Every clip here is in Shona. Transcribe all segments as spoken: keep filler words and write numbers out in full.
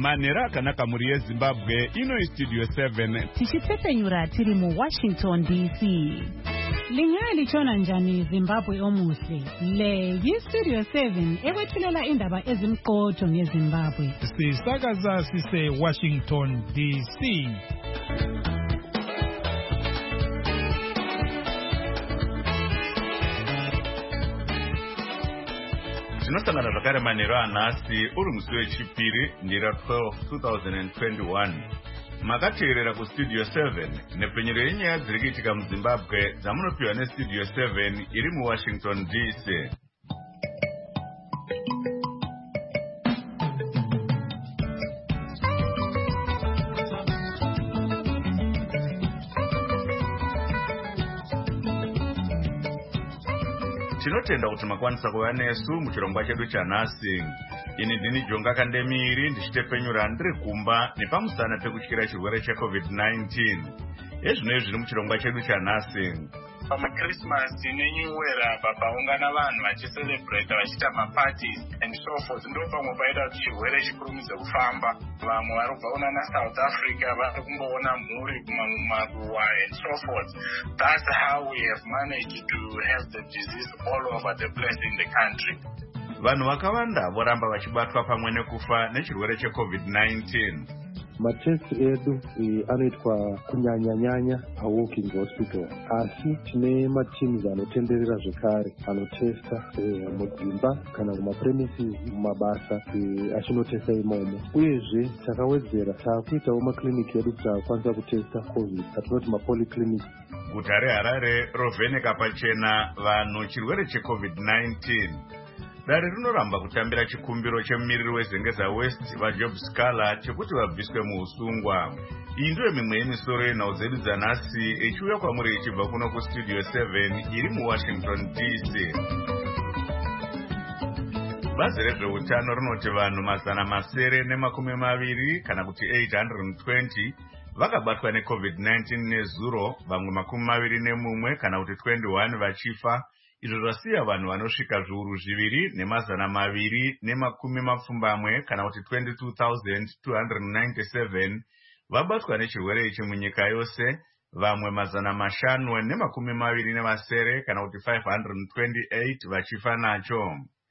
Manera kanaka muri yeZimbabwe ino Studio seven. Tichitsepenyura tiri mu Washington D C. Lingali chona njani Zimbabwe omuhle. Le yi Studio seven ekwethulela indaba ezimqotho ngeZimbabwe. Sisakaza sise Washington D C. Tinosangana zvakare manheru anhasi uri musi wechipiri ndira twelve twenty twenty-one. Makateerera kuStudio seven nepenyero yenyaya dziri kuitika muZimbabwe dzamunopiwa neStudio seven iri muWashington D C. Tinotenda kuti makwanisa kuva nesu muchirongwa chedu chanhasi. Ini ndini Jonga Kandemiri ndichitepenyura ndiri kumba nepamusana pekutyira chirwere checovid nineteen. Ezvino zviri muchirongwa chedu chanhasi. PaChristmas neNew Year papaungana vanhu vachicelebrate vachiita maparties and so forth. Ndo pamwe paita kuti chirwere chikurumidze kufamba. Vamwe vari kubva naSouth Africa vari kumboona mhuri kumaruwa and so forth. That's how we have managed to have the disease all over the place in the country. Vanhu vakawanda voramba vachibatwa pamwe nekufa nechirwere checovid nineteen. Matest edu anoitwa kunyanya-nyanya paWalking Hospital. Asi tine mateams anotenderera zvekare anotesta mudzimba kana kumapremises mumabasa achinotesta imomo. Uyezve takawedzera taakuitawo makliniki edu kuti akwanisa kutesta covid atinoti mapolyclinic. Guta reHarare rovheneka pachena vanhu chirwere checovid nineteen. Dare rinoramba kutambira chikumbiro chemumiriri weZengeza West vaJob Scala chekuti vabviswe muusungwa. Iyi ndiyo mimwe yemisoro yenhau dzedu dzanhasi echiuya kwamuri ichibva kuno kuStudio seven iri muWashington D C. Bazi rezveutano rinoti vanhu mazana masere nemakumi maviri kana kuti eight hundred twenty vakabatwa necovid nineteen nezuro, vamwe makumi maviri nemumwe kana kuti twenty-one vachifa. Izvo zvasiya vanhu vanosvika zviuru zviviri nemazana maviri nemakumi mapfumbamwe kana kuti twenty-two thousand two hundred ninety-seven vabatwa nechirwere ichi munyika yose, vamwe mazana mashanu nemakumi maviri nemasere kana kuti five hundred twenty-eight vachifa nacho.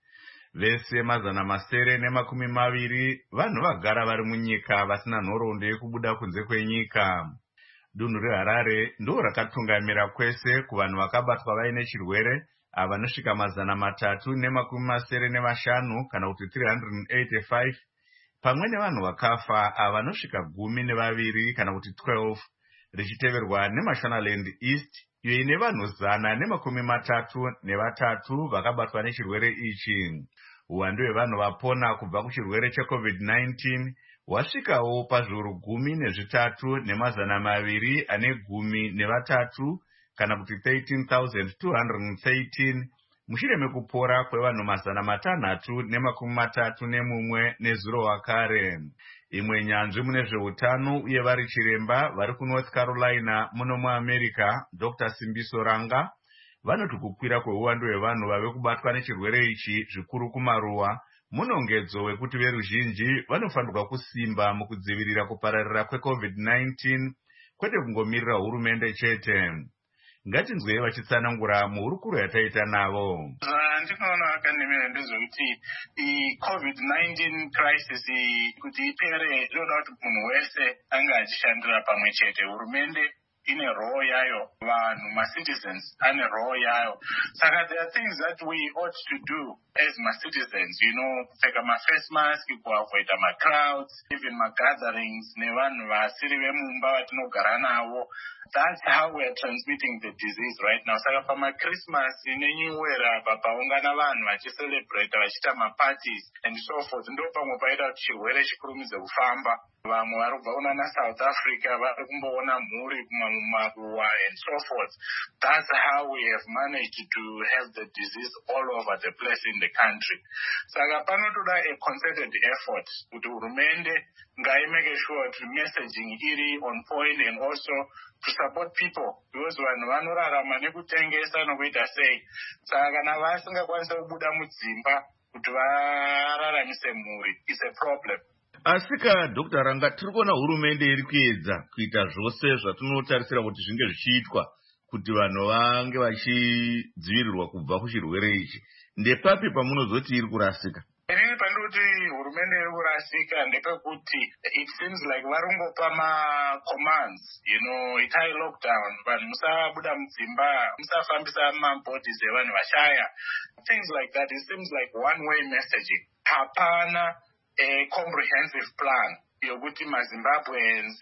Vese mazana masere nemakumi maviri vanhu vagara vari munyika vasina nhoroondo yekubuda kunze kwenyika. Dunhu reHarare ndo rakatungamira kwese kuvanhu vakabatwa vaine chirwere avanosvika mazana matatu nemakumi masere nemashanu kana kuti three hundred eighty-five, pamwe nevanhu vakafa avanosvika gumi nevaviri kana kuti twelve, richiteverwa neMashonaland East iyo ine vanhu zana nemakumi matatu nevatatu vakabatwa nechirwere ichi. Uwandu hwevanhu vapona kubva kuchirwere checovid nineteen wasvikawo pazviuru gumi nezvitatu nemazana maviri ane gumi nevatatu kana kuti thirteen thousand two hundred thirteen mushure mekupora kwevanhu mazana matanhatu nemakumi matatu nemumwe nezuro wakare. Imwe nyanzvi mune zveutano uye vari chiremba vari kuNorth Carolina muno muAmerica, Doctor Simbiso Ranga, vanoti kukwira kweuwandu hwevanhu vave kubatwa nechirwere ichi zvikuru kumaruwa munongedzo wekuti veruzhinji vanofanirwa kusimba mukudzivirira kupararira kwecovid nineteen kwete kungomirira hurumende chete. Ngatinzwei vachitsanangura muhurukuro yataita navo. Ndinoona Akandemiri ndezvekuti iCovid nineteen crisis kuti ipere inoda kuti munhu wese anga achishandira pamwe chete. Hurumende ine role yayo, vanhu ma-citizens ane role yayo. Saka there are things that we ought to do as ma-citizens, you know, kupfeka ma-face mask, kuavoida ma-crowds, even ma-gatherings nevanhu vasiri vemumba vatinogara navo. That's how we are transmitting the disease right now. Saka pamaChristmas neNew Year papaungana vanhu vachicelebrate vachiita ma-parties and so forth, ndo pamwe paita kuti chirwere chikurumidze kufamba. Vamwe vari kubva naSouth Africa vari kumboona mhuri kumaruwa and so forth. That's how we have managed to have the disease all over the place in the country. Saka panotoda a concerted effort kuti hurumende ngaimake sure kuti messaging iri on point and also to support people, because vanhu vanorarama nekutengesa nokuita sei. Saka kana vasingakwanisa kubuda mudzimba kuti vararamise mhuri, it's a problem. Asika Doctor Ranga tiri kuona hurumende iri kuedza kuita zvose zvatinotarisira kuti zvinge zvichiitwa kuti vanhu vange vachidzivirirwa kubva kuchirwere ichi. Ndepapi pamunozoti iri kurasika? Inini pandoti hurumende iri kurasika ndepekuti it seems like varungopa ma-commands, you know, itai lockdown, vanhu musabuda mudzimba, musafambisa mabhodhis evanhu vashaya, things like that. It seems like one-way messaging. Hapana a comprehensive plan yokuti maZimbabweans,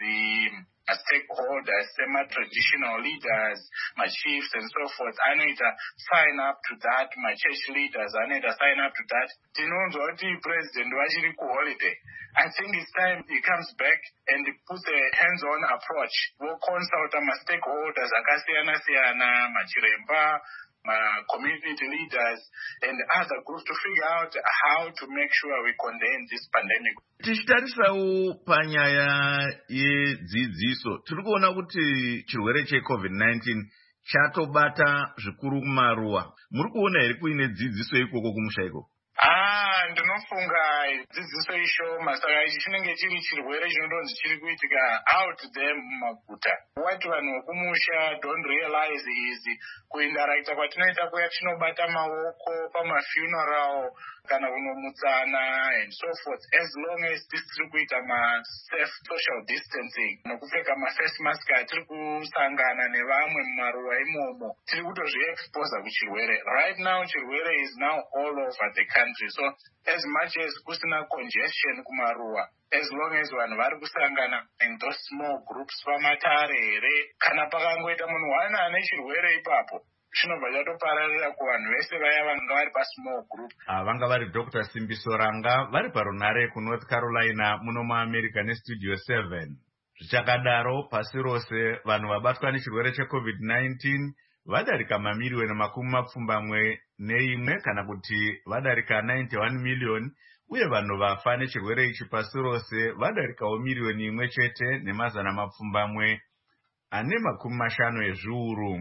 stakeholders, semi-traditional leaders, my chiefs and so forth, anoita sign up to that, my church leaders anoita sign up to that. Tinonzwa kuti president vachiri kuholiday. I think it's time he comes back and puts a hands-on approach. We'll consult my stakeholders, akasiyana-siyana, machiremba, my community leaders and other groups to figure out how to make sure we contain this pandemic. Tichitarisawo panyaya yedzidziso, tiri kuona kuti chirwere checovid nineteen chatobata zvikuru kumaruwa. Muri kuona here kuine dzidziso ikoko kumusha ikoko? Ah, ndinofunga dzidziso ishoma, saka ichi chinenge chiri chirwere chinodonzi chiri kuitika out there mumaguta. What vanhu vokumusha don't realize is kuindarakita kwatinoita kuya tinobata maoko pamafuneral kana kunomutsana and so forth, as long as tiri kuita ma-safe social distancing nokupfeka ma-face mask atiri kusangana nevamwe mumaruwa imomo, tiri kutozvi-expose kuchirwere. Right now chirwere is now all over the country, so as much as kusina congestion kumaruwa, as long as vanhu vari kusangana in those small groups pamatare here, kana pakangoita munhu wana ane chirwere ipapo, zvinobva zvatopararira kuvanhu vese vaya vanga vari pasmall group. Vanga vari Doctor Simbiso Ranga vari parunare kuNorth Carolina muno muAmerica nestudio seven. Zvichakadaro pasi rose vanhu vabatwa nechirwere checovid nineteen vadarika mamiliyoni makumi mapfumbamwe neimwe kana kuti vadarika ninety-one million, uye vanhu vafa nechirwere ichi pasi rose vadarikawo miliyoni imwe chete nemazana mapfumbamwe ane makumi mashanu ezviuru.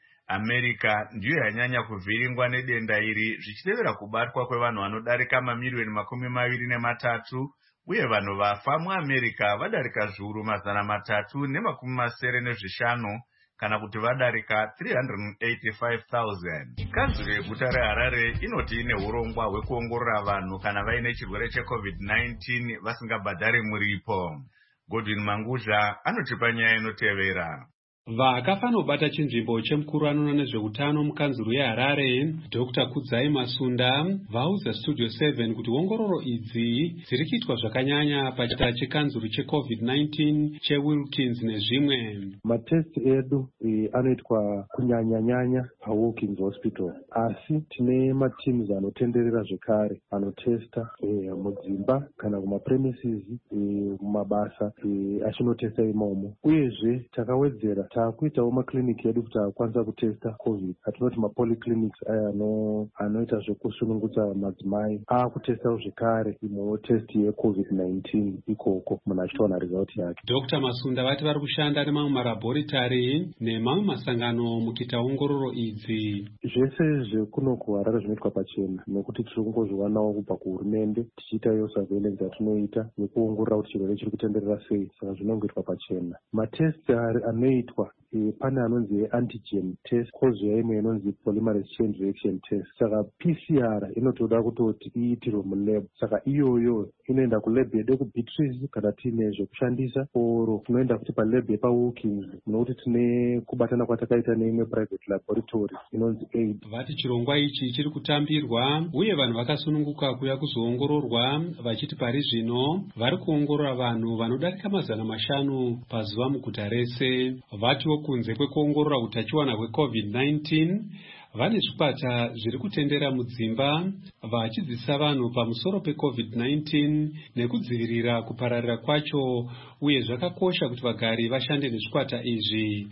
America ndiyo yanyanya kuvhiringwa nedenda iri zvichitevera kubatwa kwevanhu vanodarika mamiliyoni makumi maviri nematatu, uye vanhu vafa muAmerica vadarika zviuru mazana matatu nemakumi masere nezvishanu kana kuti vadarika three hundred eighty-five thousand. Kanzuro yeguta reHarare inoti ine urongwa hwekuongorora vanhu kana vaine chirwere checovid nineteen vasingabhadhari muripo. Godwin Manguzha anotipa nyaya inotevera. Vakafa nobata chinzvimbo chemukuru anoona nezveutano mukanzuro yeHarare, Doctor Kudzai Masunda, vauza Studio seven kuti ongororo idzi dziri kuitwa zvakanyanya pachita chekanzuro checovid nineteen cheWilkins nezvimwe. Matest edu e, anoitwa kunyanya-nyanya paWilkins Hospital, asi tine mateams anotenderera zvekare anotesta e, mudzimba kana kumapremises e, mumabasa e, achinotesta imomo. Uyezve takawedzera takuitawo makliniki edu kuti akwanisa kutesta covid, atinoti mapolyclinics aya ano anoita zvekusunungudza madzimai akutestawo zvekare imwewo test yecovid nineteen ikoko munhu achitowana result yake. Doctor Masunda vati vari kushanda nemamwe marabhoritari nemamwe masangano mukuita ongororo idzi. Zvese zvekuno kuHarare zvinoitwa pachena nekuti tiri kungozviwanawo kubva kuhurumende tichiita iyo surveillance yatinoita yekuongorora kuti chirwere chiri kutenderera sei, saka zvinongoitwa pachena. Matest anoitwa E, pane anonzi antigen test, kozoya imwe inonzi polymerase chain reaction test. Saka P C R inotoda kutoti iitirwe mulab, saka iyoyo inoenda kulab yedu kuBeatrice kana tiine zvekushandisa, oro tinoenda kuti palab yepaWilkins nokuti tine kubatana kwatakaita neimwe private laboratory inonzi aid. Vati chirongwa ichi chiri kutambirwa uye vanhu vakasununguka kuya kuzoongororwa, vachiti pari zvino vari kuongorora vanhu vanodarika mazana mashanu pazuva muguta rese. Vatiwo kunze kwekuongorora utachiwana hwecovid nineteen, vane zvikwata zviri kutendera mudzimba vachidzidzisa vanhu pamusoro pecovid nineteen nekudzivirira kupararira kwacho, uye zvakakosha kuti vagari vashande nezvikwata izvi.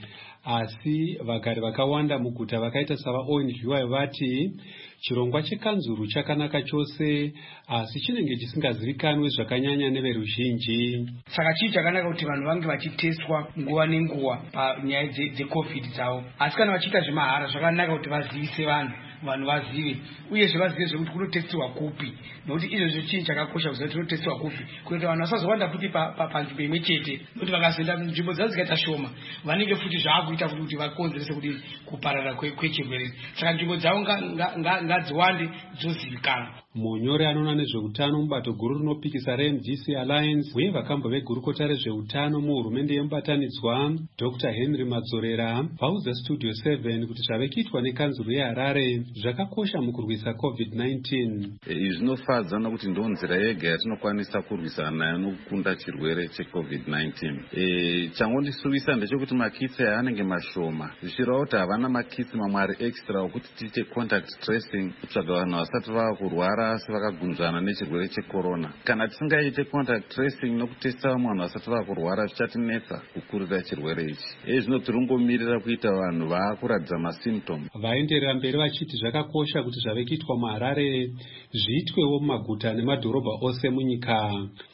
Asi vagari vakawanda muguta vakaita savaO N G Y vati chirongwa chekanzuru chakanaka chose, asi chinenge chisingazivikanwe zvakanyanya neveruzhinji. Saka chii chakanaka kuti vanhu vange vachitestwa nguva nenguva panyaya dzecovid dzavo, asi kana vachiita zvemahara zvakanaka kuti vazivise vanhu vanhu vazive uyezve vazive zvekuti kunotestiwa kupi, nokuti izvozvo chinhu chakakosha kuziva kuti kunotestiwa kupi kuita vanhu vasazowanda futi panzvimbo imwe chete, nokuti vakazoenda nzvimbo dzavo dzikaita shoma vanenge futi zvaakuita futi kuti vakonzerese kuti kuparara kwechirwere. Saka nzvimbo dzavo ngadziwande dzozivikanwa. Munyori anoona nezveutano mubato guru rinopikisa reM D C Alliance uye vakambo vegurukota rezveutano muhurumende yemubatanidzwa Doctor Henry Madzorera vaudza Studio seven kuti zvave kuitwa nekanzuro yeHarare zvakakosha mukurwisa COVID nineteen. Zvinofadza nokuti ndo nzira yega yatinokwanisa kurwisana nayo nokukunda chirwere cheCovid nineteen. E, changondisuvisa ndechekuti makitsi anenge mashoma zvichireva kuti havana makitsi mamwe ari extra okuti tiite contact tracing kutsvaga vanhu vasati vava kurwara asi vakagunzvana nechirwere checorona. Kana tisingaite contact tracing nokutesta vamwe vanhu vasati vava kurwara zvichatinetsa kukurira chirwere ichi. E, zvino tirongomirira kuita vanhu vaakuratidza masymptom. Vaenderera mberi vachiti zvakakosha kuti zvave kuitwa muHarare zviitwewo mumaguta nemadhorobha ose munyika.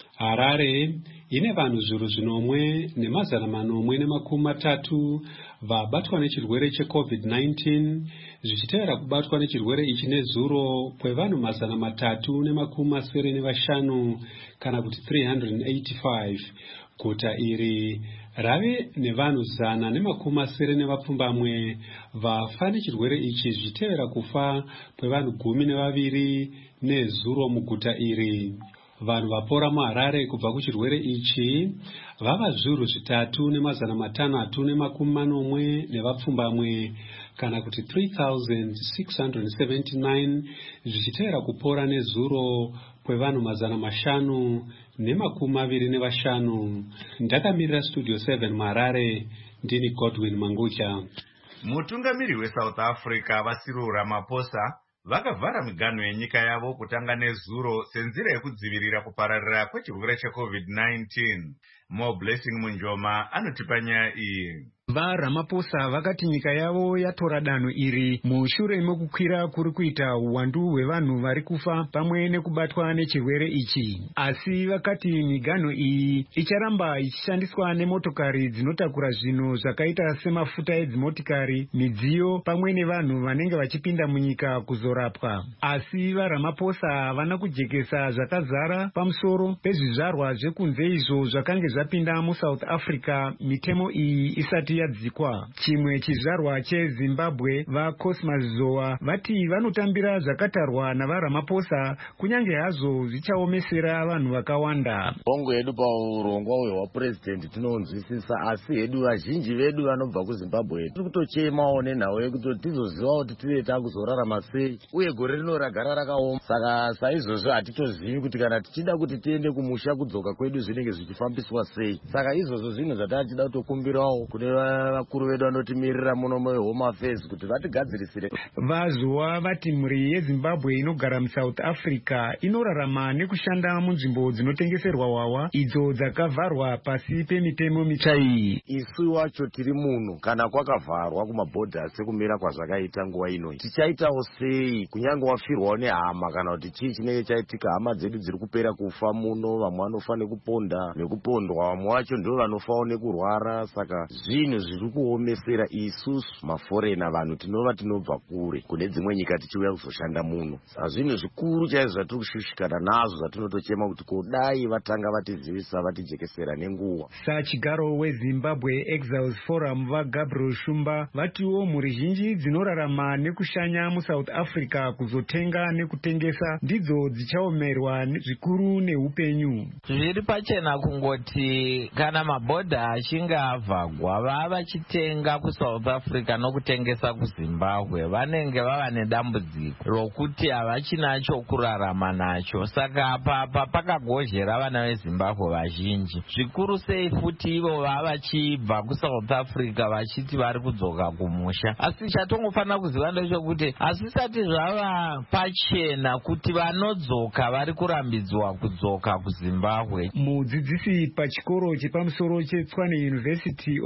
Harare ine vanhu zviuru zvinomwe nemazana manomwe nemakumi matatu vabatwa nechirwere cheCovid nineteen zvichitevera kubatwa nechirwere ichi nezuro kwevanhu mazana matatu nemakumi masere nevashanu kana kuti three hundred eighty-five. Guta iri rave nevanhu zana nemakumi masere nevapfumbamwe vafa nechirwere ichi zvichitevera kufa kwevanhu gumi nevaviri nezuro muguta iri. Vanhu vapora muHarare kubva kuchirwere ichi vava zviuru zvitatu nemazana matanhatu nemakumi manomwe nevapfumbamwe kana kuti three thousand six hundred seventy-nine zvichitevera kupora nezuro kwevanhu mazana mashanu nemakumi maviri nevashanu. Ndakamirira Studio seven muHarare, ndini Godwin Mangucha. Mutungamiri weSouth Africa Cyril Ramaphosa vakavhara miganho yenyika yavo kutanga nezuro senzira yekudzivirira kupararira kwechirwere cheCovid nineteen. Mo Blessing Munjoma anotipa nyaya iyi. VaRamaphosa vakati nyika yavo yatora danho iri mushure mekukwira kuri kuita uwandu hwevanhu vari kufa pamwe nekubatwa nechirwere ichi. Asi vakati miganho iyi icharamba ichishandiswa nemotokari dzinotakura zvinhu zvakaita semafuta edzimotikari, midziyo pamwe nevanhu vanenge vachipinda munyika kuzorapwa. Asi vaRamaphosa havana kujekesa zvakazara pamusoro pezvizvarwa zvekunze izvo zvakange zvapinda muSouth Africa mitemo iyi isati yadzikwa. Chimwe chizvarwa cheZimbabwe vaCosmas Zowa vati vanotambira zvakatarwa navaRamaphosa kunyange hazvo zvichaomesera vanhu vakawanda. Bongo yedu paurongwa hwepresident tinonzwisisa, asi hedu vazhinji vedu vanobva kuZimbabwe tiri kutochemawo nenhau yekuti tizoziva kuti tive takuzorarama sei uye gore rino ragara rakaoma. Saka saizvozvo hatitozivi kuti kana tichida kuti tiende kumusha kudzoka kwedu zvinenge zvichifambiswa sei. Saka izvozvo zvinhu zvatava tichida kutokumbirawo kune vakuru vedu vanotimirira muno muHome Affairs kuti vatigadzirisire. Vazowa vati mhuri yeZimbabwe inogara muSouth Africa inorarama nekushanda munzvimbo dzinotengeserwa wawa idzo dzakavharwa pasi pemitemo mitsva iyi. Isu wacho tiri muno kana kwakavharwa kumabhodha sekumira kwazvakaita nguva ino, tichaitawo sei kunyange wafirwawo nehama kana kuti chii chinenge chaitika? Hama dzedu dziri kupera kufa muno, vamwe vanofa nekupondwa nekupondwa, vamwe vacho ndio vanofawo nekurwara. Saka zvinhu zviri kuomesera isusu maforena, vanhu tinova tinobva kure kune dzimwe nyika tichiuya kuzoshanda muno. Saka zvinhu zvikuru chaizvo zvatiri kushushikana nazvo zvatinotochema kuti kodai vatanga vatizivisa vatijekesera nenguva. Sachigaro weZimbabwe Exiles Forum vaGabriel Shumba vatiwo mhuri zhinji dzinorarama nekushanya muSouth Africa kuzotenga nekutengesa ndidzo dzichaomerwa zvikuru neupenyu. Zviri pachena kungoti kana mabhodha achinge avhagwa vava vachitenga kuSouth Africa nokutengesa kuZimbabwe vanenge vava nedambudziko rokuti havachina chokurarama nacho. Saka papa pakagozhera vana veZimbabwe vazhinji, zvikuru sei futi ivo vava vachibva kuSouth Africa vachiti vari kudzoka kumusha. Asi chatongofanira kuziva ndechekuti hazvisati zvava pachena kuti vanodzoka vari kurambidzwa kudzoka kuZimbabwe. Mudzidzisi pachikoro chepamusoro cheTshwane University of Technology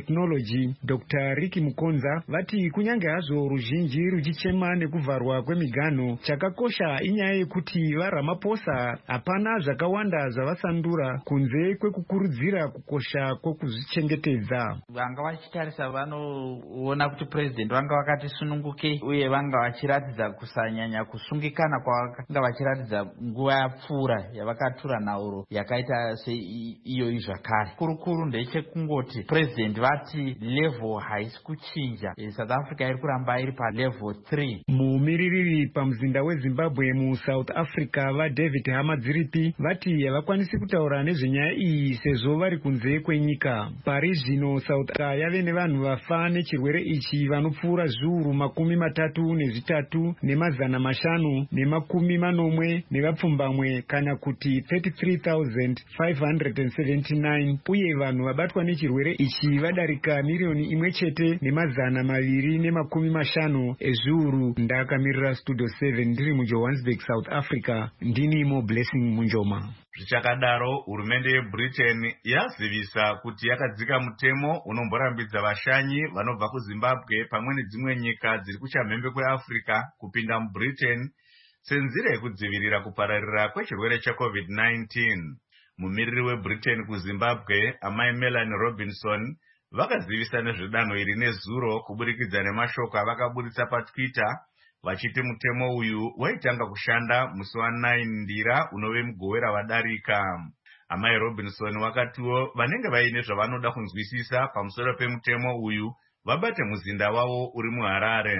Technology Doctor Ricky Mukonza vati kunyange hazvo ruzhinji ruchichema nekuvharwa kwemiganho, chakakosha inyaya yekuti vaRamaphosa hapana zvakawanda zvavasandura kunze kwekukurudzira kukosha kwokuzvichengetedza. Vanga vachitarisa vanoona kuti president vanga vakati sununguke uye vanga vachiratidza kusanyanya kusungikana kwavanga vachiratidza nguva yapfuura yavakatura nhauro yakaita seiyoyi zvakare. Kurukuru ndechekungoti president vati level haisi kuchinja, South Africa iri kuramba iri pa level three. Mumiririri pamuzinda weZimbabwe muSouth Africa vaDavid Hamadziripi vati havakwanisi kutaura nezvenyaya iyi sezvo vari kunze kwenyika. Pari zvino South Africa yave nevanhu vafa nechirwere ichi vanopfuura zviuru makumi matatu nezvitatu nemazana mashanu nemakumi manomwe nevapfumbamwe kana kuti thirty-three thousand five hundred seventy-nine, uye vanhu vabatwa nechirwere ichi vadarika miriyoni imwe chete nemazana maviri nemakumi mashanu ezviuru. Ndakamirira Studio seven ndiri muJohannesburg, South Africa. Ndini Mo Blessing Munjoma. Zvichakadaro, hurumende yeBritain yazivisa kuti yakadzika mutemo unomborambidza vashanyi vanobva kuZimbabwe pamwe nedzimwe nyika dziri kuchamhembe kweAfrica kupinda muBritain senzira yekudzivirira kupararira kwechirwere cheCovid nineteen. Mumiriri weBritain kuZimbabwe, amai Melanie Robinson, vakazivisa nezvedanho iri nezuro kuburikidza nemashoko avakaburitsa paTwitter vachiti mutemo uyu waitanga kushanda musi wa9 Ndira unove mugowera wadarika. Amai Robinson wakatiwo vanenge vaine zvavanoda kunzwisisa pamusoro pemutemo uyu vabate muzinda wavo uri muHarare.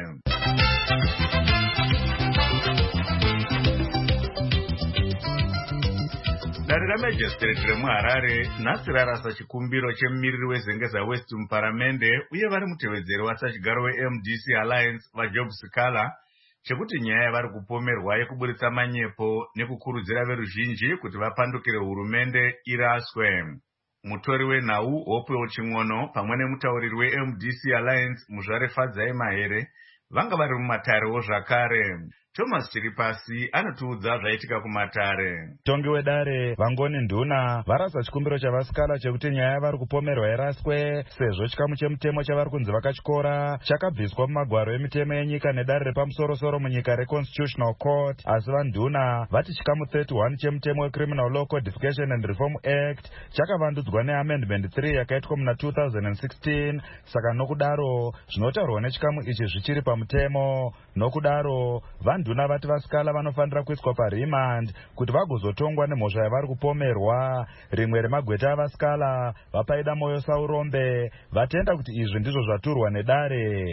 Dare raMajistrate remuHarare nhasi rarasa chikumbiro chemumiriri weZengeza West muparamende uye vari mutevedzeri wasachigaro weM D C Alliance vaJob Sikala chekuti nyaya yavari kupomerwa yekuburitsa manyepo nekukurudzira veruzhinji kuti vapandukire hurumende iraswe. Mutori wenhau Hopewell Ching'ono pamwe nemutauriri weM D C Alliance Muzvare Fadzai Mahere vanga vari mumatare zvakare. Thomas Chiripasi anotiudza zvaitika kumatare. Tongi wedare Vangoni Nduna varasa chikumbiro chavasikala chekuti nyaya vari kupomerwa iraswe sezvo chikamu chemutemo chavari kunzi vakachikora chakabviswa mumagwaro emitemo yenyika nedare repamusoro-soro munyika reConstitutional Court. Asi vaNduna vati chikamu thirty-one chemutemo weCriminal Law Codification and Reform Act chakavandudzwa neamendment three yakaitwa muna two thousand sixteen. Saka nokudaro zvinotaurwa nechikamu ichi zvichiri pamutemo. Nokudaro vaNduna vati vasikala vanofanira kuiswa paremand kuti vagozotongwa nemhosva yavari kupomerwa. Rimwe remagweta avasikala vapaida Moyo Saurombe vatenda kuti izvi ndizvo zvaturwa nedare.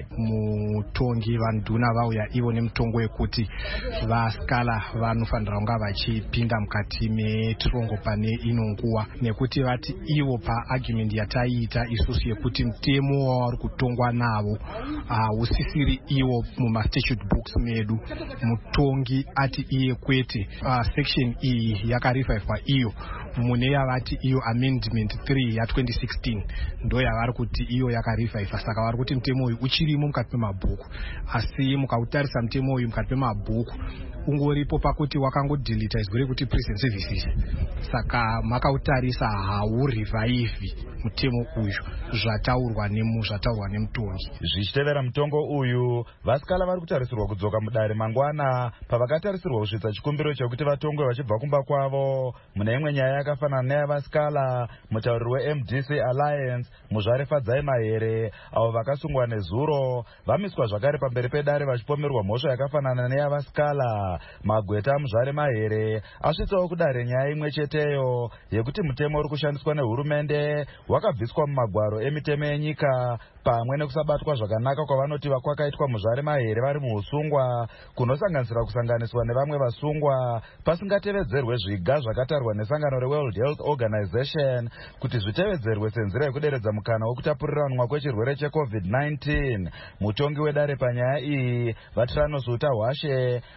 Mutongi vaNduna vauya ivo nemutongo wekuti vasikala vanofanira kunga vachipinda mukati metrongo pane ino nguva, nekuti vati ivo paargument yataiita isusu yekuti mutemo wavari kutongwa navo hausisiri ivo mumastatute books medu. Mutongi ati iye kwete uh, section iyi yakarifafwa iyo mune yavati iyo amendment three ya twenty sixteen ndo yavari kuti iyo yakarifafwa. Saka vari kuti mutemo uyu uchirimo mukati pemabhuku, asi mukautarisa mutemo uyu mukati pemabhuku ungoripo pakuti wakangodilita izgore kuti prison services. Saka makautarisa haurivaivi mutemo uyu zvataurwa nemu zvataurwa nemutongi. Zvichitevera mutongo uyu vasikala vari kutarisirwa kudzoka mudare mangwana pavakatarisirwa kusvitsa chikumbiro chekuti vatongwe vachibva kumba kwavo. Mune imwe nyaya yakafanana neyavasikala, mutauriri weM D C Alliance Muzvare Fadzai Mahere avo vakasungwa nezuro vamiswa zvakare pamberi pedare vachipomerwa mhosva yakafanana neyavasikala. Magweta Muzvare Mahere asvitsawo kudare nyaya imwe cheteyo yekuti mutemo uri kushandiswa nehurumende wakabviswa mumagwaro emitemo yenyika pamwe nekusabatwa zvakanaka kwavanoti kwakaitwa Muzvare Mahere vari muusungwa kunosanganisira kusanganiswa nevamwe vasungwa pasingatevedzerwe zviga zvakatarwa nesangano reWorld Health Organization kuti zvitevedzerwe senzira yekuderedza mukana wekutapuriranwa kwechirwere cheCovid nineteen. Mutongi wedare panyaya iyi Vatirano Suta Hwashe vati vacha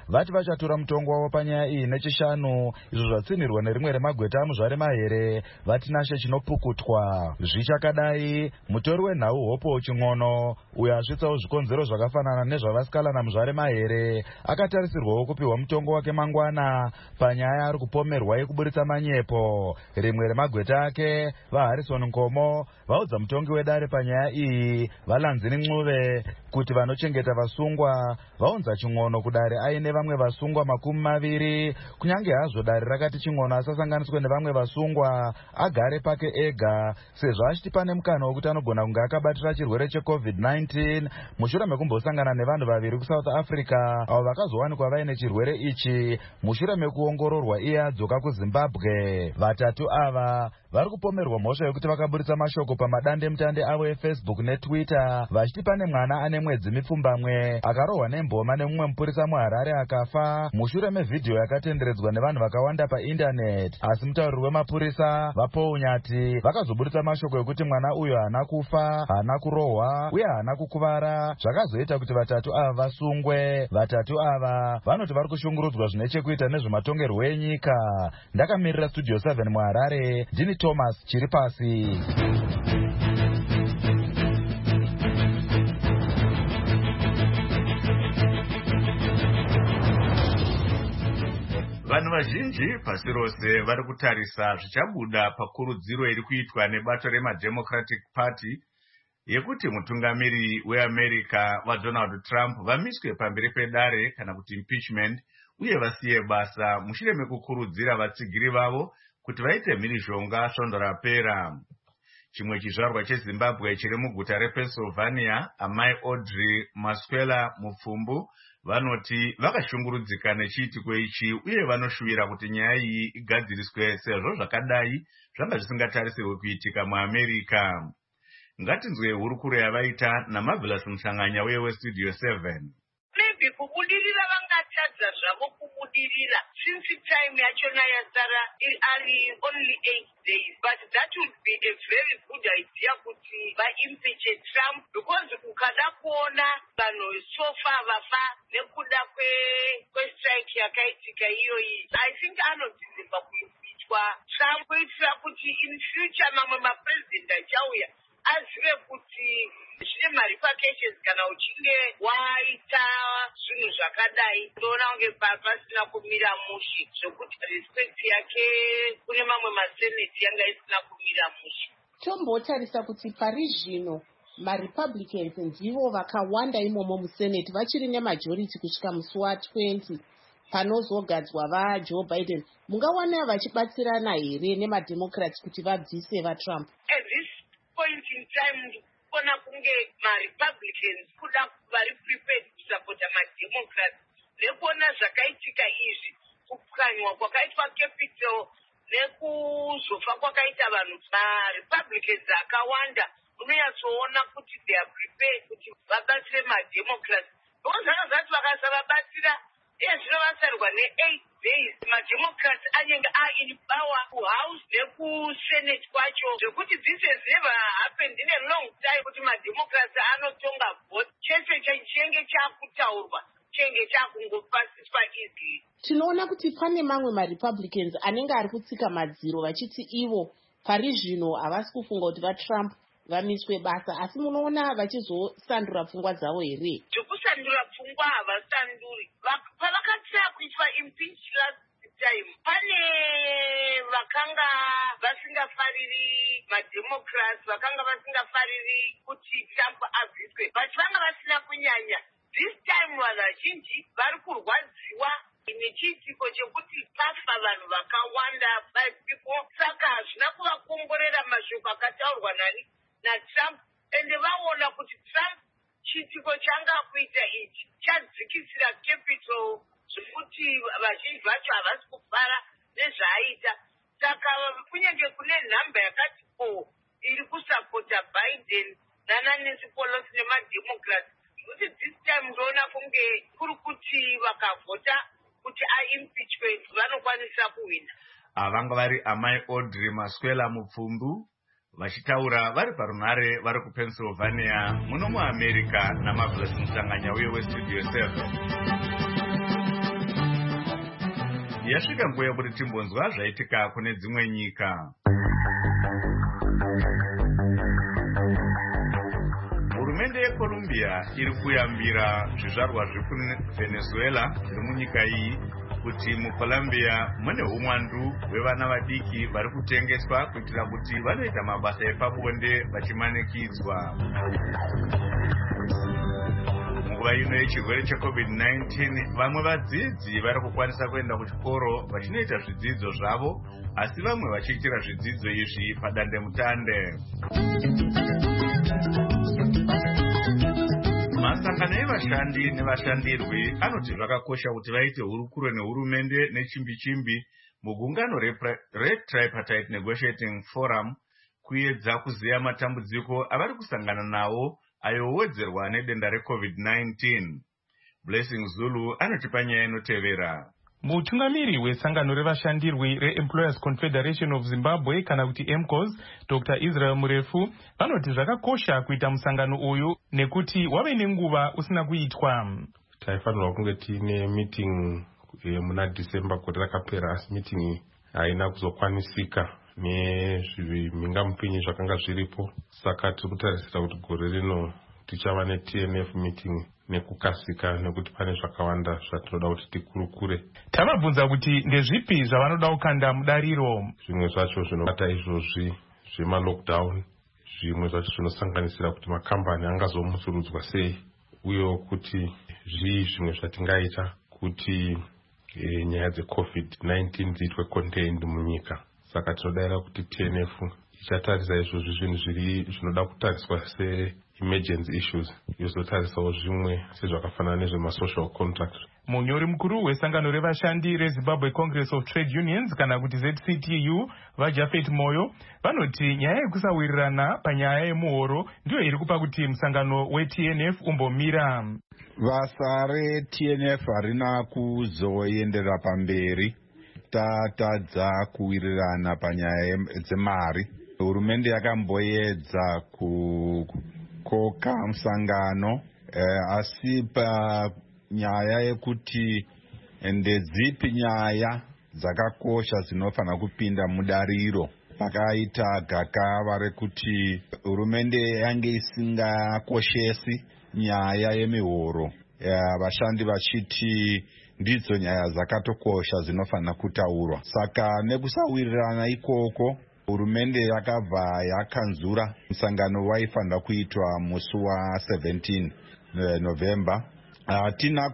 vachatura mutongo wavo panyaya iyi nechishanu, izvo zvatsinirwa nerimwe remagweta amuzvare mahere vatinashe chinopukutwa. Zvichakadai, mutori wenhau Hopo Ching'ono, uyo asvitsawo zvikonzero zvakafanana nezvavasikala namuzvare mahere, akatarisirwawo kupiwa mutongo wake mangwana panyaya ari kupomerwa yekuburitsa manyepo. Rimwe remagweta ake vaHarrison Nkomo vaudza mutongi wedare panyaya iyi Valanzini Ncube kuti vanochengeta vasungwa vaunza Ching'ono kudare aine vamwe vasungwa makumi maviri, kunyange hazvo dare rakati Ching'ono asasanganiswe nevamwe vasungwa agare pake ega, sezvo achiti pane mukana wekuti anogona kunge akabatira chirwere checovid nineteen mushure mekumbosangana nevanhu vaviri kuSouth Africa avo vakazowanikwa vaine chirwere ichi mushure mekuongororwa iye adzoka kuZimbabwe. Vatatu ava vari kupomerwa mhosva yekuti vakaburitsa mashoko pamadande mutande avo eFacebook neTwitter vachiti pane mwana ane mwedzi mipfumbamwe akarohwa nemboma nemumwe mupurisa muHarare akafa mushure mevhidhiyo yakatenderedzwa nevanhu vakawanda paindaneti. Asi mutauriri wemapurisa vaPaul Nyati vakazoburitsa mashoko ekuti mwana uyo haana kufa, haana kurohwa uye haana kukuvara, zvakazoita kuti vatatu ava vasungwe. Vatatu ava vanoti vari kushungurudzwa zvine chekuita nezvematongerwo enyika. Ndakamirira Studio seven muHarare, ndini Thomas Chiripasi. Vanhu vazhinji pasi rose vari kutarisa zvichabuda pakurudziro iri kuitwa nebato remademocratic party yekuti mutungamiri weAmerica vaDonald Trump vamiswe pamberi pedare kana kuti impeachment uye vasiye basa mushure mekukurudzira vatsigiri vavo kuti vaite mhirizhonga svondo rapera. Chimwe chizvarwa cheZimbabwe chiri muguta rePennsylvania, amai Audrey Maswela Mupfumbu, vanoti vakashungurudzika nechiitiko ichi uye vanoshuvira kuti nyaya iyi igadziriswe sezvo zvakadai zvanga zvisingatarisirwe kuitika muAmerica. Ngatinzwe hurukuro yavaita naMarvelous Mhlanganya uye weStudio seven. Maybe kubudirira vangatadza zvavo kubudirira since time yachona yasara ari only eight days, but that would be a very good idea kuti vaimpeach Trump, because ukada kuona vanhu sofa vafa nekuda kwestrike yakaitika iyoyi, I think anodzimba kuimpeachwa Trump kuitira kuti in future mamwe mapresident achauya azive kuti zvine marifications kana uchinge waita zvinhu zvakadai. Ndoona kunge pasina kumira mushe zvokuti respect yake kune mamwe maseneti yanga isina kumira mushe. Tombotarisa kuti pari zvino maRepublicans ndivo vakawanda imomo museneti, vachiri nemajority kusvika musi wa20 panozogadzwa vaJoe Biden. Mungawana vachibatsirana here nemademocrats kuti vabvise vaTrump? At this point in time kona kunge maRepublicans kuda vari prepared kusapota mademocrats nekuona zvakaitika izvi, kupwanywa kwakaitwa capital nekuzofa kwakaita vanhu. MaRepublicans akawanda unonyatsoona kuti they are prepared kuti vabatsire mademocrats, because zvanga zvati vakasavabatsira iye zvino vasarwa ne-eight days mademocrats anenge ain power kuhouse nekusenate kwacho, zvekuti this has never happened in a long time kuti mademocrats anotonga vote. Chese chinenge chakutaurwa chenge chakungopasiswa easily. Tinoona kuti pane mamwe maRepublicans anenge ari kutsika madziro vachiti ivo pari zvino havasi kufunga kuti vaTrump vamiswe basa, asi munoona vachizosandura pfungwa dzavo here? Zvokusandura pfungwa havasanduri. Pavakatsa kuitwa impeach last time, pane vakanga vasingafariri mademocrats, vakanga vasingafariri kuti Trump abviswe, but vanga vasina kunyanya. This time vanhu vazhinji vari kurwadziwa nechiitiko chekuti pafa vanhu vakawanda by people, saka hazvina kuvakomborera mashoko akataurwa nani naTrump, ende vaona kuti Trump chiitiko changa kuita ichi chadzikisira capital zvekuti vazhinji vacho havasi kufara nezvaaita. Saka kunyange kune nhamba yakati o iri kusapota Biden naNancy Pelosi nemademocrats, kuti this time ndoona kunge kuri kuti vakavhota kuti aimpeachment vanokwanisa kuwina. Avanga vari amai Audrey Maswela Mupfumbu vachitaura vari parunhare vari kuPennsylvania muno muAmerica naMarvelous Mhlanganya uye weStudio seven. yasvika nguva yekuti timbonzwa zvaitika kune dzimwe nyika. Hurumende yeColombia iri kuyambira zvizvarwa zvekuvenezuela zviri munyika iyi kuti muColombia mune umwandu hwevana vadiki vari kutengeswa kuitira kuti vanoita mabasa epabonde vachimanikidzwa. Munguva ino yechirwere checovid nineteen vamwe vadzidzi vari kukwanisa kuenda kuchikoro vachinoita zvidzidzo zvavo, asi vamwe vachiitira zvidzidzo izvi padandemutande. Masangano evashandi nevashandirwi anoti zvakakosha kuti vaite hurukuro nehurumende nechimbi-chimbi mugungano reTripartite Negotiating Forum kuedza kuziya matambudziko avari kusangana nawo ayowedzerwa nedenda recovid nineteen. Blessing Zulu anotipa nyaya inotevera. Mutungamiri wesangano revashandirwi reEmployers Confederation of Zimbabwe kana kuti E M C O S, Doctor Israel Murefu, vanoti zvakakosha kuita musangano uyu nekuti wave nenguva usina kuitwa. Taifanirwa kunge tiine meeting muna December gore rakapera, asi meeting haina kuzokwanisika nezvimingamupinyi zvakanga zviripo. Saka tiri kutarisira kuti gore rino tichava neT N F meeting nekukasika nekuti pane zvakawanda zvatinoda kuti tikurukure. Tavabvunza kuti ndezvipi zvavanoda kukanda mudariro. Zvimwe zvacho zvinobata izvozvi zvema-lockdown, zvimwe zvacho zvinosanganisira kuti makambani angazomusurudzwa sei, uye kuti zvii zvimwe zvatingaita kuti e, nyaya dzecovid nineteen dziitwe contained munyika. Saka tinodayira kuti T N F ichatarisa izvozvi zvinhu zviri zvinoda kutariswa se emergency issues, yozotarisawo zvimwe sezvakafanana nezvemasocial contract. Munyori mukuru wesangano revashandi reZimbabwe Congress of Trade Unions kana kuti Z C T U vaJafet Moyo vanoti nyaya yekusawirirana panyaya yemuhoro ndiyo iri kupa kuti musangano weT N F umbomira. Basa reT N F harina kuzoenderera pamberi, tatadza kuwirirana panyaya dzemari. Hurumende yakamboedza ku koka musangano eh, asi panyaya yekuti ndedzipi nyaya dzakakosha dzinofana kupinda mudariro, pakaita gakava rekuti hurumende yange isingakoshesi nyaya yemihoro, vashandi vachiti ndidzo nyaya dzakatokosha dzinofana kutaurwa. Saka nekusawirirana ikoko hurumende yakabva yakanzura musangano waifanira kuitwa musi wa seventeen November. Hatina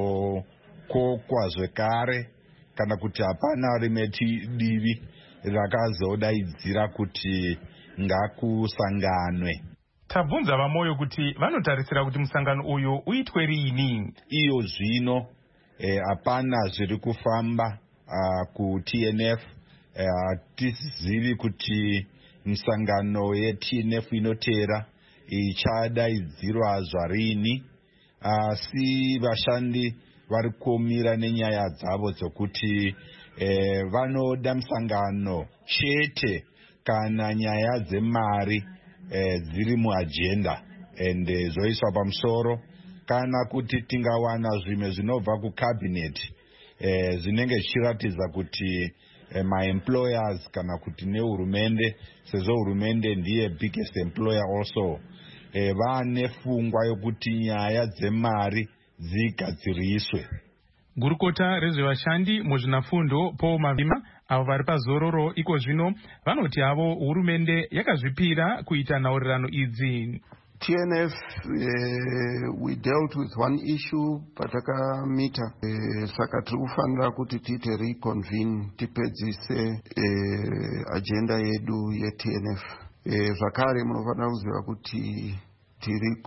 kuzokokwa zvekare kana kuti hapana rimwe divi rakazodaidzira kuti ngakusanganwe. Tabvunza vaMoyo kuti vanotarisira kuti musangano uyu uitwe rini. Iyo zvino hapana eh, zviri kufamba uh, ku T N F. Hatizivi uh, kuti misangano yeT N F inotera ichadaidzirwa zvarini, asi uh, vashandi vari kuomira nenyaya dzavo dzokuti eh, vanoda misangano chete kana nyaya dzemari eh, dziri muagenda ende zoiswa pamusoro, kana kuti tingawana zvimwe zvinobva kucabinet eh, zvinenge zvichiratidza kuti eh, ma-employers kana kuti nehurumende, sezvo hurumende ndiye biggest employer also, eh, vane pfungwa yokuti nyaya dzemari dzigadziriswe. Gurukota rezvevashandi muzvinafundo Paul Mavima avo vari pazororo iko zvino vanoti havo hurumende yakazvipira kuita nhaurirano idzi. T N F, uh, we dealt with one issue patakamita uh, saka tiri kufanira kuti tiite reconvene tipedzise uh, agenda yedu yeT N F. Uh, zvakare munofanira kuziva kuti tiri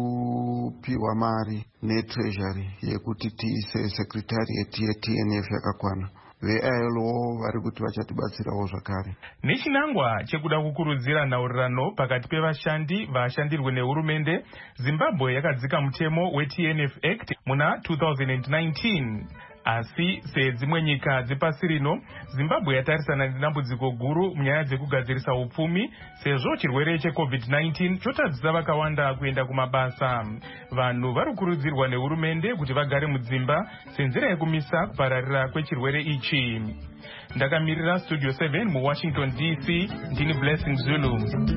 kupiwa mari netreasury yekuti tiise secretariat yeT N F yakakwana. Ve-I L O vari kuti vachatibatsirawo zvakare. Nechinangwa chekuda kukurudzira nhaurirano pakati pevashandi vashandirwe nehurumende, Zimbabwe yakadzika mutemo weT N F Act muna two thousand nineteen. asi sedzimwe nyika dzepasi rino Zimbabwe yatarisana nedambudziko guru munyaya dzekugadzirisa upfumi sezvo chirwere checovid nineteen chotadzisa vakawanda kuenda kumabasa. Vanhu vari kukurudzirwa nehurumende kuti vagare mudzimba senzira yekumisa kupararira kwechirwere ichi. Ndakamirira Studio seven muWashington D C, ndini Blessing Zulu.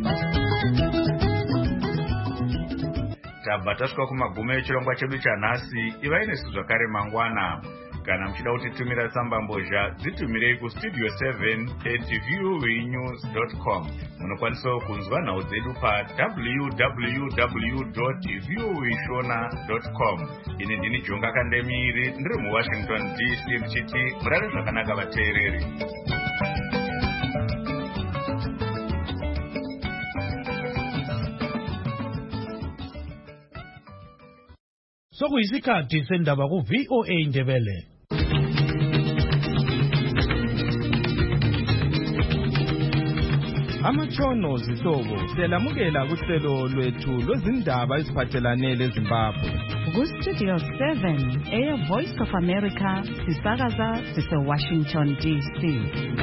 Tabva tasvika kumagumo echirongwa chedu chanhasi. Ivai nesu zvakare mangwana. Kana muchida kutitumira tsamba mbozha dzitumirei kustudio seven at voa news dot com. Munokwanisawo kunzwa nhau dzedu pa w w w dot voa shona dot com. Ini ndini Jonga Kandemiri, ndiri muWashington D C ndichiti murare zvakanaka vateereri. Sokuyisikhathi sendaba ku V O A Ndebele. Amatshono zihlobo siyalamukela kuhlelo lwethu lwezindaba eziphathelane leZimbabwe. Ku-Studio seven, Air Voice of America, sisakaza sise-Washington D C.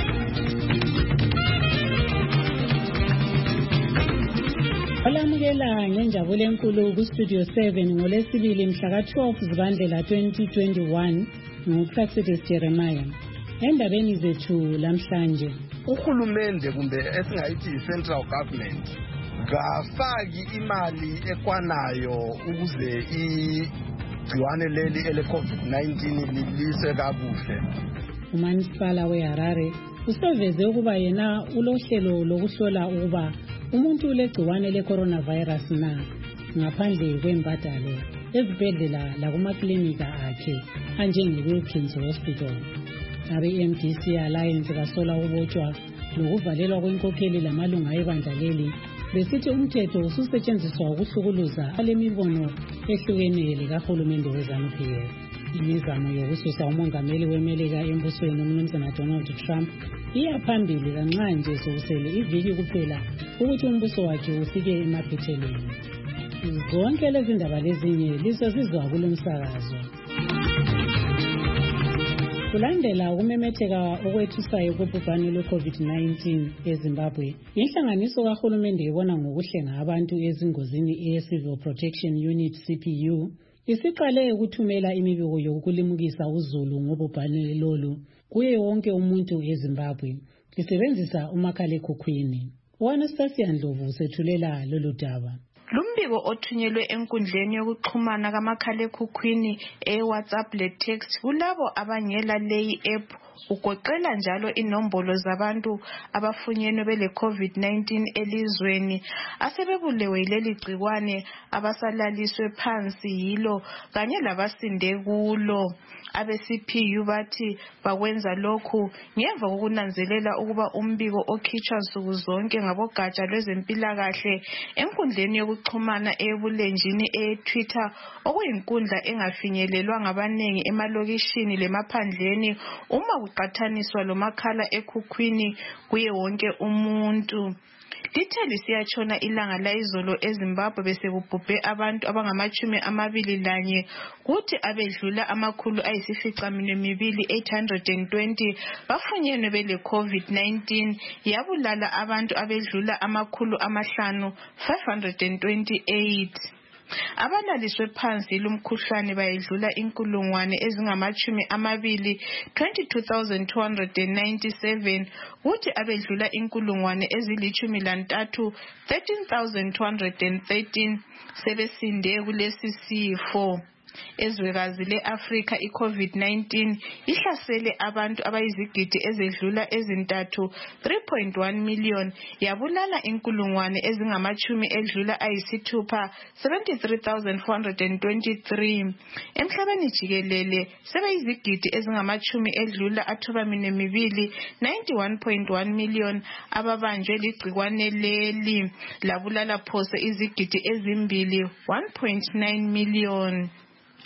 Olamukela ngenjabulo enkulu ku-Studio seven ngolesibili mhla ka-twelve Zibandlela twenty twenty-one nguPlacitus Jeremiah. Endabeni zethu lamhlanje, uhulumende kumbe esingayithi i-central government ngafaki imali ekwanayo ukuze igciwane leli ele-COVID nineteen lilise kakuhle. Umanisipala weHarare useveze ukuba yena ulohlelo lokuhlola ukuba umuntu ulegciwane le-coronavirus na ngaphandle kwembadalo ezibhedlela lakumaklinika akhe anjenge-Wilkins Hospital. Abe-M D C Alliance basola ukubotshwa nokuvalelwa kwenkokheli lamalunga ebandla leli besithi umthetho ususetshenziswa ukuhlukuluza alemibono ehlukeneyo likahulumende weZANU-P F. Imizamo yokususa umongameli weMelika embusweni uMnumzana Donald Trump iya phambili kanxa nje sokusele iviki kuphela ukuthi umbuso wakhe ufike emaphethelweni. Zonke lezi ndaba lezinye lisezizwa kulomsakazo. Kulandela ukumemetheka okwethusayo kobhubhane lwe-COVID nineteen eZimbabwe, inhlanganiso kahulumende ibona ngokuhlenga abantu ezingozini e-Civil Protection Unit C P U isiqale ukuthumela imibiko yokulimukisa uzulu ngobhubhane lolu kuye wonke umuntu eZimbabwe isebenzisa umakhalekhukhwini. U-Anastasia Ndlovu usethulela lolu daba. Lumbiko othunyelwe enkundleni yokuxhumana kamakhalekhukhwini e-WhatsApp le-text kulabo abangela leyi app ugoqela njalo inombolo zabantu abafunyenwe bele-COVID nineteen elizweni asebebulewe yileli gciwane abasalaliswe phansi yilo kanye labasinde kulo. Abe-C P U bathi bakwenza lokhu ngemva kokunanzelela ukuba umbiko okhitshwa nsuku zonke ngabogatsha lwezempilakahle enkundleni yokuxhumana ebulenjini e-Twitter okuyinkundla engafinyelelwa ngabanengi emalokishini lemaphandleni uma kuqathaniswa lomakhala ekhukhwini kuye wonke umuntu. Lithe lisiyatshona ilanga layizolo eZimbabwe besekubhubhe abantu abangamachumi amabili lanye kuthi abedlula amakhulu ayisificaminwembili eight hundred twenty bafunyenwe bele-COVID nineteen yabulala abantu abedlula amakhulu amahlanu five hundred twenty-eight. Abalaliswe phansi lumkhuhlane bayedlula inkulungwane ezingamachumi amabili twenty-two thousand two hundred ninety-seven kuthi abedlula inkulungwane ezilichumi lantathu thirteen thousand two hundred thirteen sebesinde kulesi sifo. Ezwekazi le-Afrika i-COVID nineteen ihlasele abantu abayizigidi ezedlula ezintathu three point one million yabulala inkulungwane ezingamachumi edlula ayisithupha seventy-three thousand four hundred twenty-three. Emhlabeni jikelele sebeyizigidi ezingamachumi edlula athobaminwembili ninety-one point one million ababanjwe ligciwane leli labulala phose izigidi ezimbili one point nine million.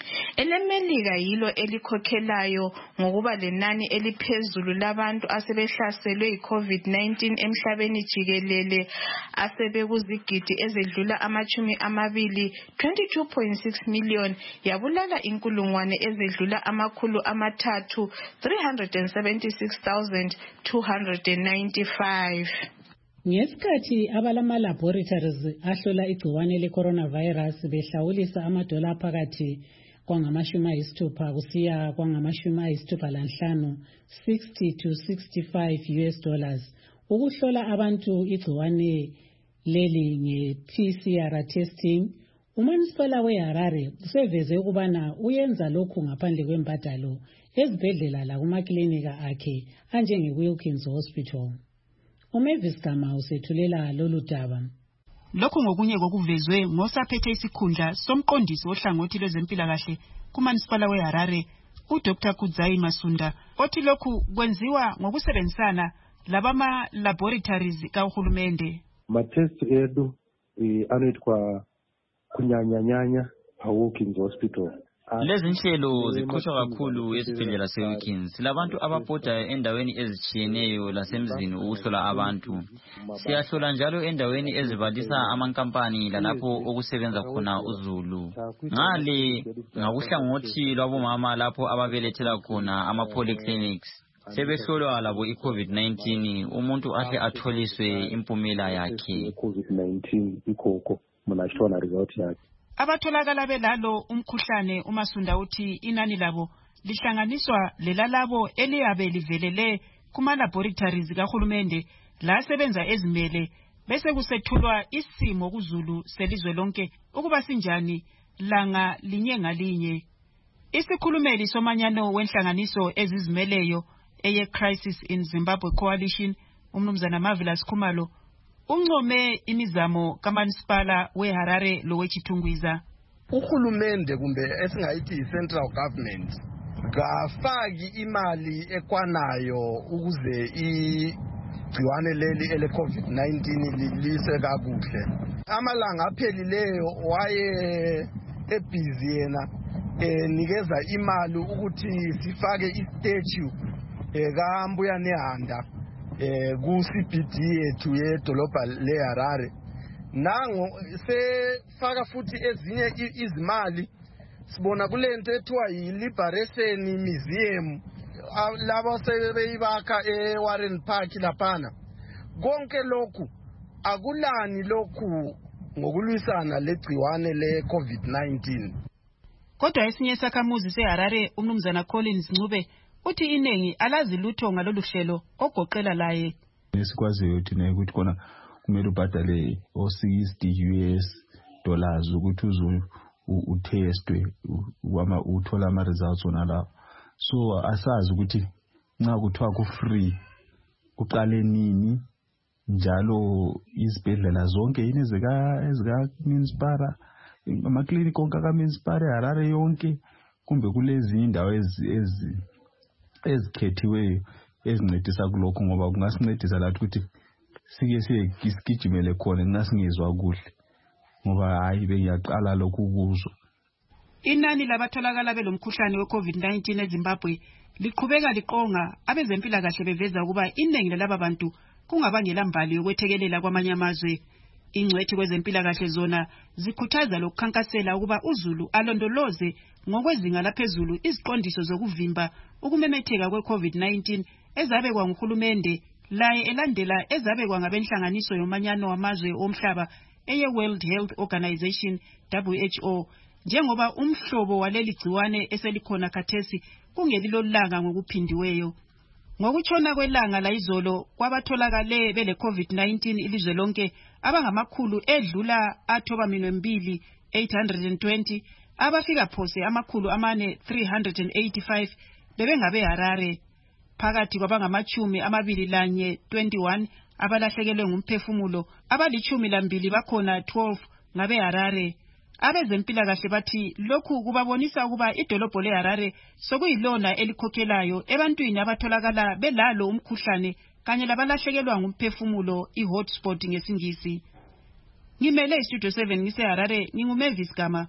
EleMelika yilo elikhokhelayo ngokuba lenani eliphezulu labantu asebehlaselwe yi-COVID nineteen emhlabeni jikelele asebekuzigidi ezedlula amachumi amabili twenty-two point six million yabulala inkulungwane ezedlula amakhulu amathathu three hundred seventy-six thousand two hundred ninety-five. Ngesikhathi abalama laboratories ahlola igciwane le-coronavirus behlawulisa amadola phakathi kwangamashumi ayisithupha kusiya kwangamashumi ayisithupha lanhlanu sixty to sixty-five U S dollars ukuhlola abantu igciwane leli nge-P C R testing. Umanisipala weHarare useveze ukubana uyenza lokhu ngaphandle kwembadalo ezibhedlela lakumaklinika akhe anjenge-Wilkins Hospital. uMavis Gama usethulela lolu daba. Lokhu ngokunye kokuvezwe ngosaphethe isikhundla somqondisi ohlangothi lwezempilakahle kumanisipala weHarare uDr Kudzai Masunda othi lokhu kwenziwa ngokusebenzisana labama laboratories kahulumende. Matest edu anoitwa kunyanyanyanya paWilkins Hospital. Lezi nhlelo ziqhutshwa kakhulu esibhedlela seWilkins. Labantu ababhoda endaweni ezitshiyeneyo lasemzini ukuhlola abantu. Siyahlola njalo endaweni ezibalisa amankampani lalapho okusebenza khona uZulu. Ngale ngakuhlangothi lwabomama lapho ababelethela khona ama-polyclinics. Sebehlolwa labo i-COVID nineteen umuntu ahle atholiswe impumela yakhe. COVID nineteen ikhokho mna ashona result yakhe. Abatholakala belalo umkhuhlane uMasunda uthi inani labo lihlanganiswa lelalabo eliyabe livelele kuma laboratories kahulumende la sebenza ezimele bese kusethulwa isimo kuZulu selizwe lonke ukuba sinjani langa linye ngalinye. Isikhulumeli somanyano wenhlanganiso ezizimeleyo eye Crisis in Zimbabwe Coalition umnumzana Marvelous Khumalo uncome imizamo kaManisipala weHarare lowechithungwiza. Uhulumende kumbe esingayithi central government ngafaki imali ekwanayo ukuze igciwane leli ele COVID nineteen lilise kakuhle. Amalanga aphelileyo waye ebhizi yena enikeza imali ukuthi sifake istatue ekambuya nehanda eh ku C B D yethu yedolobha leHarare. Nango sefaka futhi ezinye izimali sibona kulento ethiwa yi-Liberation Museum labo sebeyibakha eWarren Park laphana. Konke lokhu akulani lokhu ngokulwisana legciwane le-COVID nineteen. Kodwa esinye sakhamuzi seHarare umnumzana Collins Ncube uthi inengi alazi lutho ngalolu hlelo ogoqela laye. Esikwaziyo thina ukuthi kona kumele ubhadale o sixty U S dollars ukuthi uzo utestwe wama uthola ama results ona la. So asazi ukuthi nxa kuthiwa ku free kuqale nini njalo izibhedlela zonke yini ezika ezika municipal ama clinic onke ka municipal Harare yonke kumbe kulezi indawo ezi ezikhethiweyo ezincedisa kulokho ngoba kungasincedisa lathi ukuthi sike sisigijimele khona ngasingezwa kuhle ngoba hayi bengiyaqala lokhu kuzo. Inani labatholakala belomkhuhlane we-COVID nineteen eZimbabwe liqhubeka liqonga abezempilakahle beveza ukuba iningi lalaba bantu kungabangela mbali yokwethekelela kwamanye amazwe. Ingcwethi kwezempilakahle zona zikhuthaza lokukhankasela ukuba uZulu alondoloze ngokwezinga laphezulu iziqondiso zokuvimba ukumemetheka kwe-COVID nineteen ezabekwa nguhulumende laye elandela ezabekwa ngabenhlanganiso yomanyano wamazwe omhlaba eye World Health Organization W H O njengoba umhlobo waleli gciwane eselikhona khathesi kungelilolanga ngokuphindiweyo. Ngokutshona kwelanga la izolo kwabatholakale bele COVID nineteen ilizwe lonke abangamakhulu edlula athoba minwembili eight hundred twenty abafika phose amakhulu amane three hundred eighty-five bebengabe Harare. Phakathi kwabangamachumi amabili lanye twenty-one abalahlekelwe ngumphefumulo abalichumi lambili bakhona twelve ngabe Harare. Abezempilakahle bathi lokhu kubabonisa ukuba idolobho leHarare sokuyilona elikhokhelayo ebantwini abatholakala belalo umkhuhlane kanye labalahlekelwa ngumphefumulo i-hotspot ngesingisi. Ngimele istudio seven ngise Harare, nginguMavis Gama.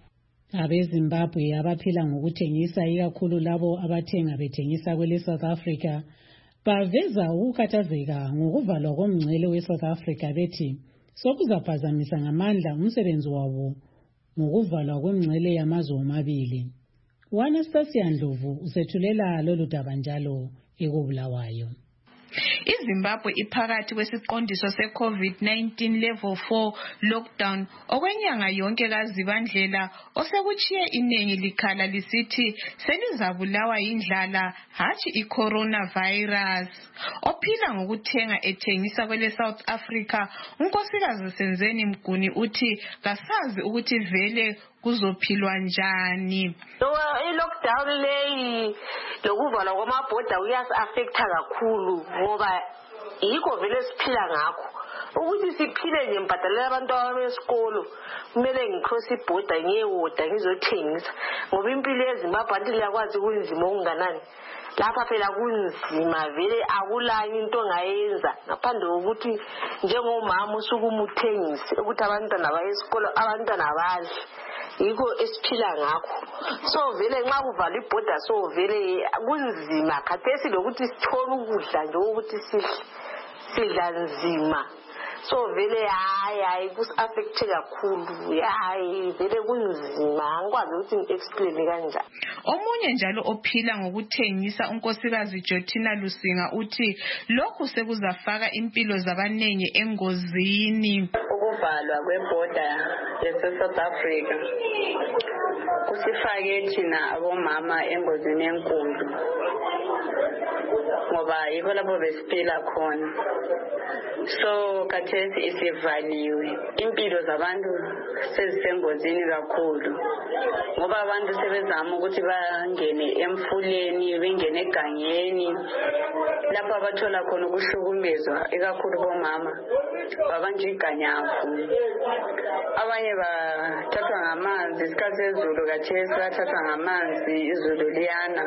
Abezimbabwe abaphila ngokuthengisa ikakhulu labo abathenga bethengisa kwele South Africa baveza ukukhathazeka ngokuvalwa komngcele we-South Africa bethi sokuzaphazamisa ngamandla umsebenzi wabo ngokuvalwa kwemngcele yamazwe omabili. uAnastasia Ndlovu usethulela lolu daba njalo ekubulawayo. iZimbabwe iphakathi kwesiqondiso se-COVID nineteen level four lockdown okwenyanga yonke kaZibandlela osekuchiye iningi likhala lisithi selizabulawa indlala hatshi i-coronavirus. Ophila ngokuthenga ethengisa kwele South Africa unkosikazi Senzeni Mguni uthi kasazi ukuthi vele kuzophilwa njani. So i-lockdown leyi lokuvalwa kwamabhoda kuyasi-affecta kakhulu ngoba yikho vele siphila ngakho. Ukuthi siphile nje mbhadalela abantu besikolo kumele ngicross ibhoda ngiyewoda ngizothengisa ngoba impilo yeZimbabwe anti liyakwazi kunzima okunganani. Lapha phela kunzima vele akulanye into ongayenza ngaphandle kokuthi njengomama usuke umuthengisi ukuthi abantwana baye esikolo abantwana badle. Yikho esiphila ngakho. So vele nxa kuvala ibhoda so vele kunzima khathesi lokuthi sithole ukudla nje ukuthi sidle sidla nzima. So vele hayi hayi kusi-affecte kakhulu hayi vele kunzima angikwazi ukuthi ngi-explain kanjani. Omunye njalo ophila ngokuthengisa unkosikazi Jotina Lusinga uthi lokhu sekuzafaka impilo zabanengi engozini. Ukuvalwa kwebhoda yase-South Africa kusifake thina abomama engozini enkulu ngoba yikho lapho besiphila khona. So khathesi isivaliwe impilo zabantu sezisengozini kakhulu ngoba abantu sebezama ukuthi bangene emfuleni bengene egangeni lapho abathola khona ukuhlukumezwa ikakhulu bomama babanje iganyavu. Abanye bathathwa ngamanzi isikhathi sezulu khathesi bathathwa ngamanzi izulu liyana.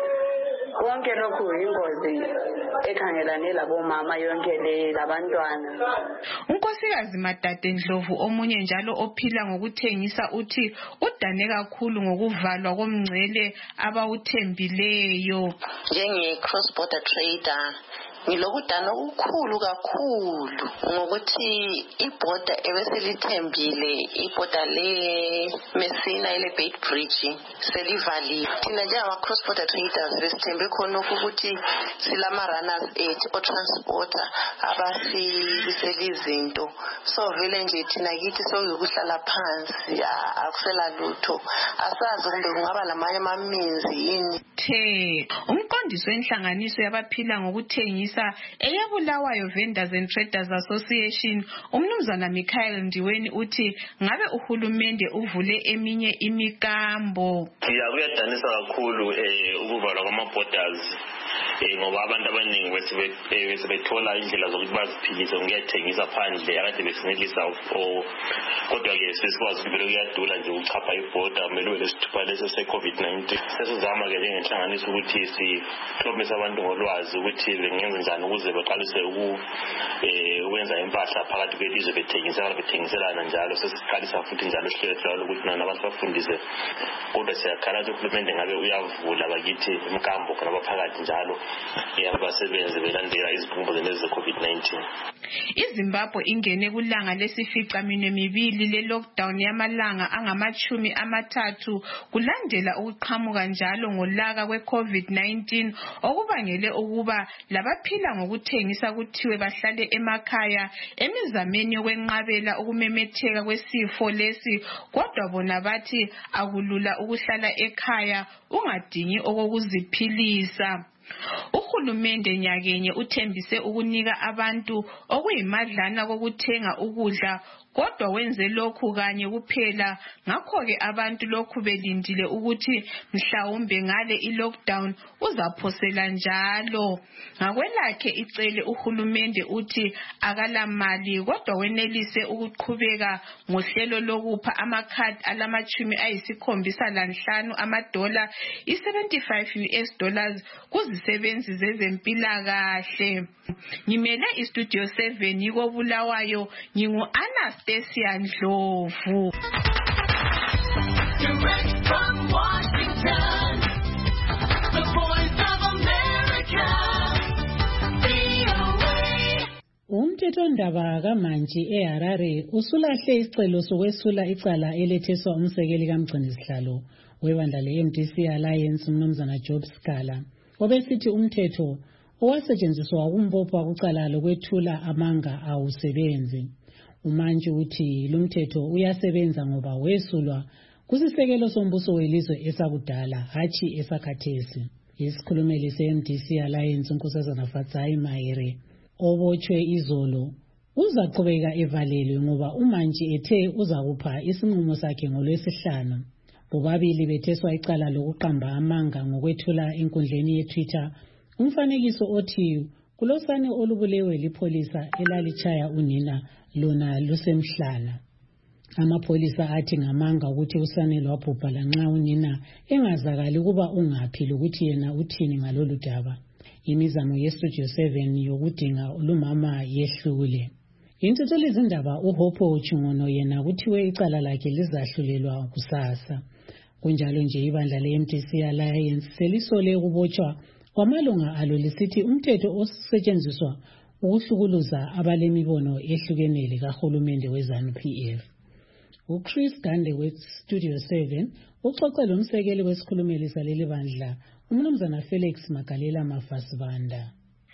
Konke lokhu ingozi ekhangelane labomama yonke le labantwana. Unkosikazi Madade Ndlovu omunye njalo ophila ngokuthengisa uthi udane kakhulu ngokuvalwa komngcele abawuthembileyo. Njenge cross border trader ngilokudana okukhulu kakhulu ngokuthi ibhoda ebeselithembile ibhoda le Messina ile Bait Bridge selivaliwe. Thina njengama cross border traders besithembe khona ukuthi silama runners ethu o transporter abasibisela izinto. So vele nje thina kithi sokuhlala phansi akusela lutho asazi kumbe kungaba lamanye amaminzi yini. The umqondiso wenhlanganiso yabaphila ngokuthengisa eyabulawayo Vendors and Traders Association umnumzana Michael Ndiweni uthi ngabe uhulumende uvule eminye imikambo. Ya kuyadanisa kakhulu eh ukuvalwa kwama-borders eh ngoba abantu abaningi besebethola indlela zokuthi baziphilise ngokuyathengisa phandle akade besinelisa kodwa ke sesikwazi ukuthi kuyadula nje ukuchapha ibhoda kumele lesithupha leso se-COVID nineteen. Sesizama ke njengenhlanganiso ukuthi sixhobise abantu ngolwazi ukuthi bengenza njani ukuze baqalise ukwenza impahla phakathi kwelizwe bethengisela bethengiselana njalo. Sesiqalisa futhi njalo sihlelo ukuthi nana basifundise kodwa siyakhala ukuthi uhulumende ngabe uyavula bakithi imkambo khona baphakathi njalo yabasebenzi belandela izikhumbuzo lezi ze-COVID nineteen. iZimbabwe ingene kulanga lesifica minwe mibili le-lockdown yamalanga angamachumi amathathu kulandela ukuqhamuka njalo ngolaka kwe-COVID nineteen okubangele ukuba labaphila ngokuthengisa kuthiwe bahlale emakhaya emizameni yokwenqabela ukumemetheka kwesifo lesi kodwa bona bathi akulula ukuhlala ekhaya ungadingi okokuziphilisa. Uhulumende nyakenye uthembise ukunika abantu okuyimadlana kokuthenga ukudla kodwa wenze lokhu kanye kuphela ngakho ke abantu lokhu belindile ukuthi mhlawumbe ngale i-lockdown uzaphosela njalo. Ngakwelakhe icele uhulumende uthi akalamali kodwa wenelise ukuqhubeka ngohlelo lokupha amakhadi alamachumi ayisikhombisa lanhlanu amadola i-seventy-five U S dollars kuzisebenzi zezempilakahle. Ngimele istudio seven yiko Bulawayo ngingu Anastasia Ndlovu. Direct from Washington, the voice of America, V O A. Umthethwandaba kaMantshi eHarare usulahle isicelo sokwesula icala eletheswa umsekeli kaMgcinisihlalo webandla le-M D C Alliance uMnumzana Job Scala obesithi umthetho owasetshenziswa ukumbopha kucala lokwethula amanga awusebenzi. uMantshi uthi lumthetho uyasebenza ngoba wesulwa kusisekelo sombuso welizwe esakudala hathi esakhathesi. Isikhulumeli se-M D C Alliance uNkosazana Fatsai Mahere obotshwe izolo uzaqhubeka evalelwe ngoba uMantshi ethe uzakupha isinqumo sakhe ngolwesihlanu. Bobabili betheswa icala lokuqamba amanga ngokwethula enkundleni yeTwitter umfanekiso othi kulosane olubulewe lipholisa elalitshaya unina lona lusemhlana. Amapholisa athi ngamanga ukuthi usane lwabhubha lanxa unina engazakali ukuba ungaphi lokuthi yena uthini ngalolu daba. Imizamo yeStudio seven yokudinga lumama yehlule. Intuthuli izindaba uHopho Chungono yena kuthiwe icala lakhe lizahlulelwa kusasa. Kunjalo nje ibandla le-M D C Alliance selisole ukubotshwa kwamalunga alo lisithi umthetho osetshenziswa ukuhlukuluza abalemibono ehlukenele kahulumende we-ZANU P F. uChris Gande we-Studio seven uxoxe lomsekeli wesikhulumeli saleli bandla uMnumzana Felix Magalela Mafasibanda.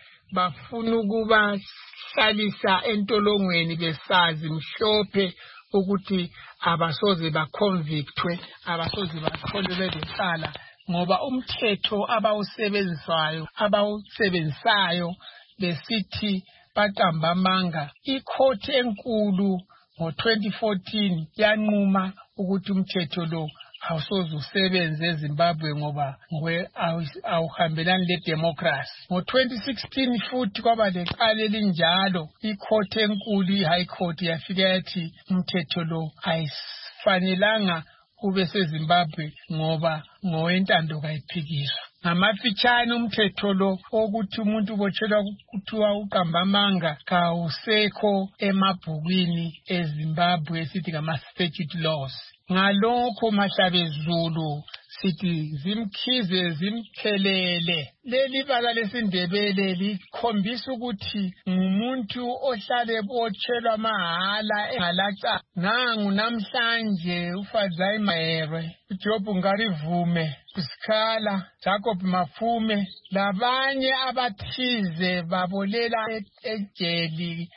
Bafuna ukuba hlalisa entolongweni besazi mhlophe ukuthi abasoze baconvictwe, abasoze bakholelwe lecala ngoba umthetho abawusebenzayo abawusebenzayo besithi baqamba amanga. Ikhoti enkulu ngo twenty fourteen yanquma ukuthi umthetho lo awusoze usebenze eZimbabwe ngoba ngwe awuhambelani ledemocracy. Ngo twenty sixteen futhi kwaba lecala elinjalo, ikhoti enkulu iHigh Court yafika yathi umthetho lo ayifanelanga ube seZimbabwe ngoba ngowentando kayiphikiswa. Ngamafitshane umthetho lo ukuthi umuntu ubotshelwa kuthiwa uqamba amanga kawusekho emabhukwini eZimbabwe esithi ngama-statute laws. Ngalokho Mahlabezulu sithi zimkhize zimkhelele. Leli bala lesindebele likhombisa ukuthi ngumuntu ohlale ebotshelwa mahala engalaca. Nangu namhlanje uFadzai Mahere, uJob Ngarivume, uSkhala, Jacob Mafume labanye abathize babolela ejeli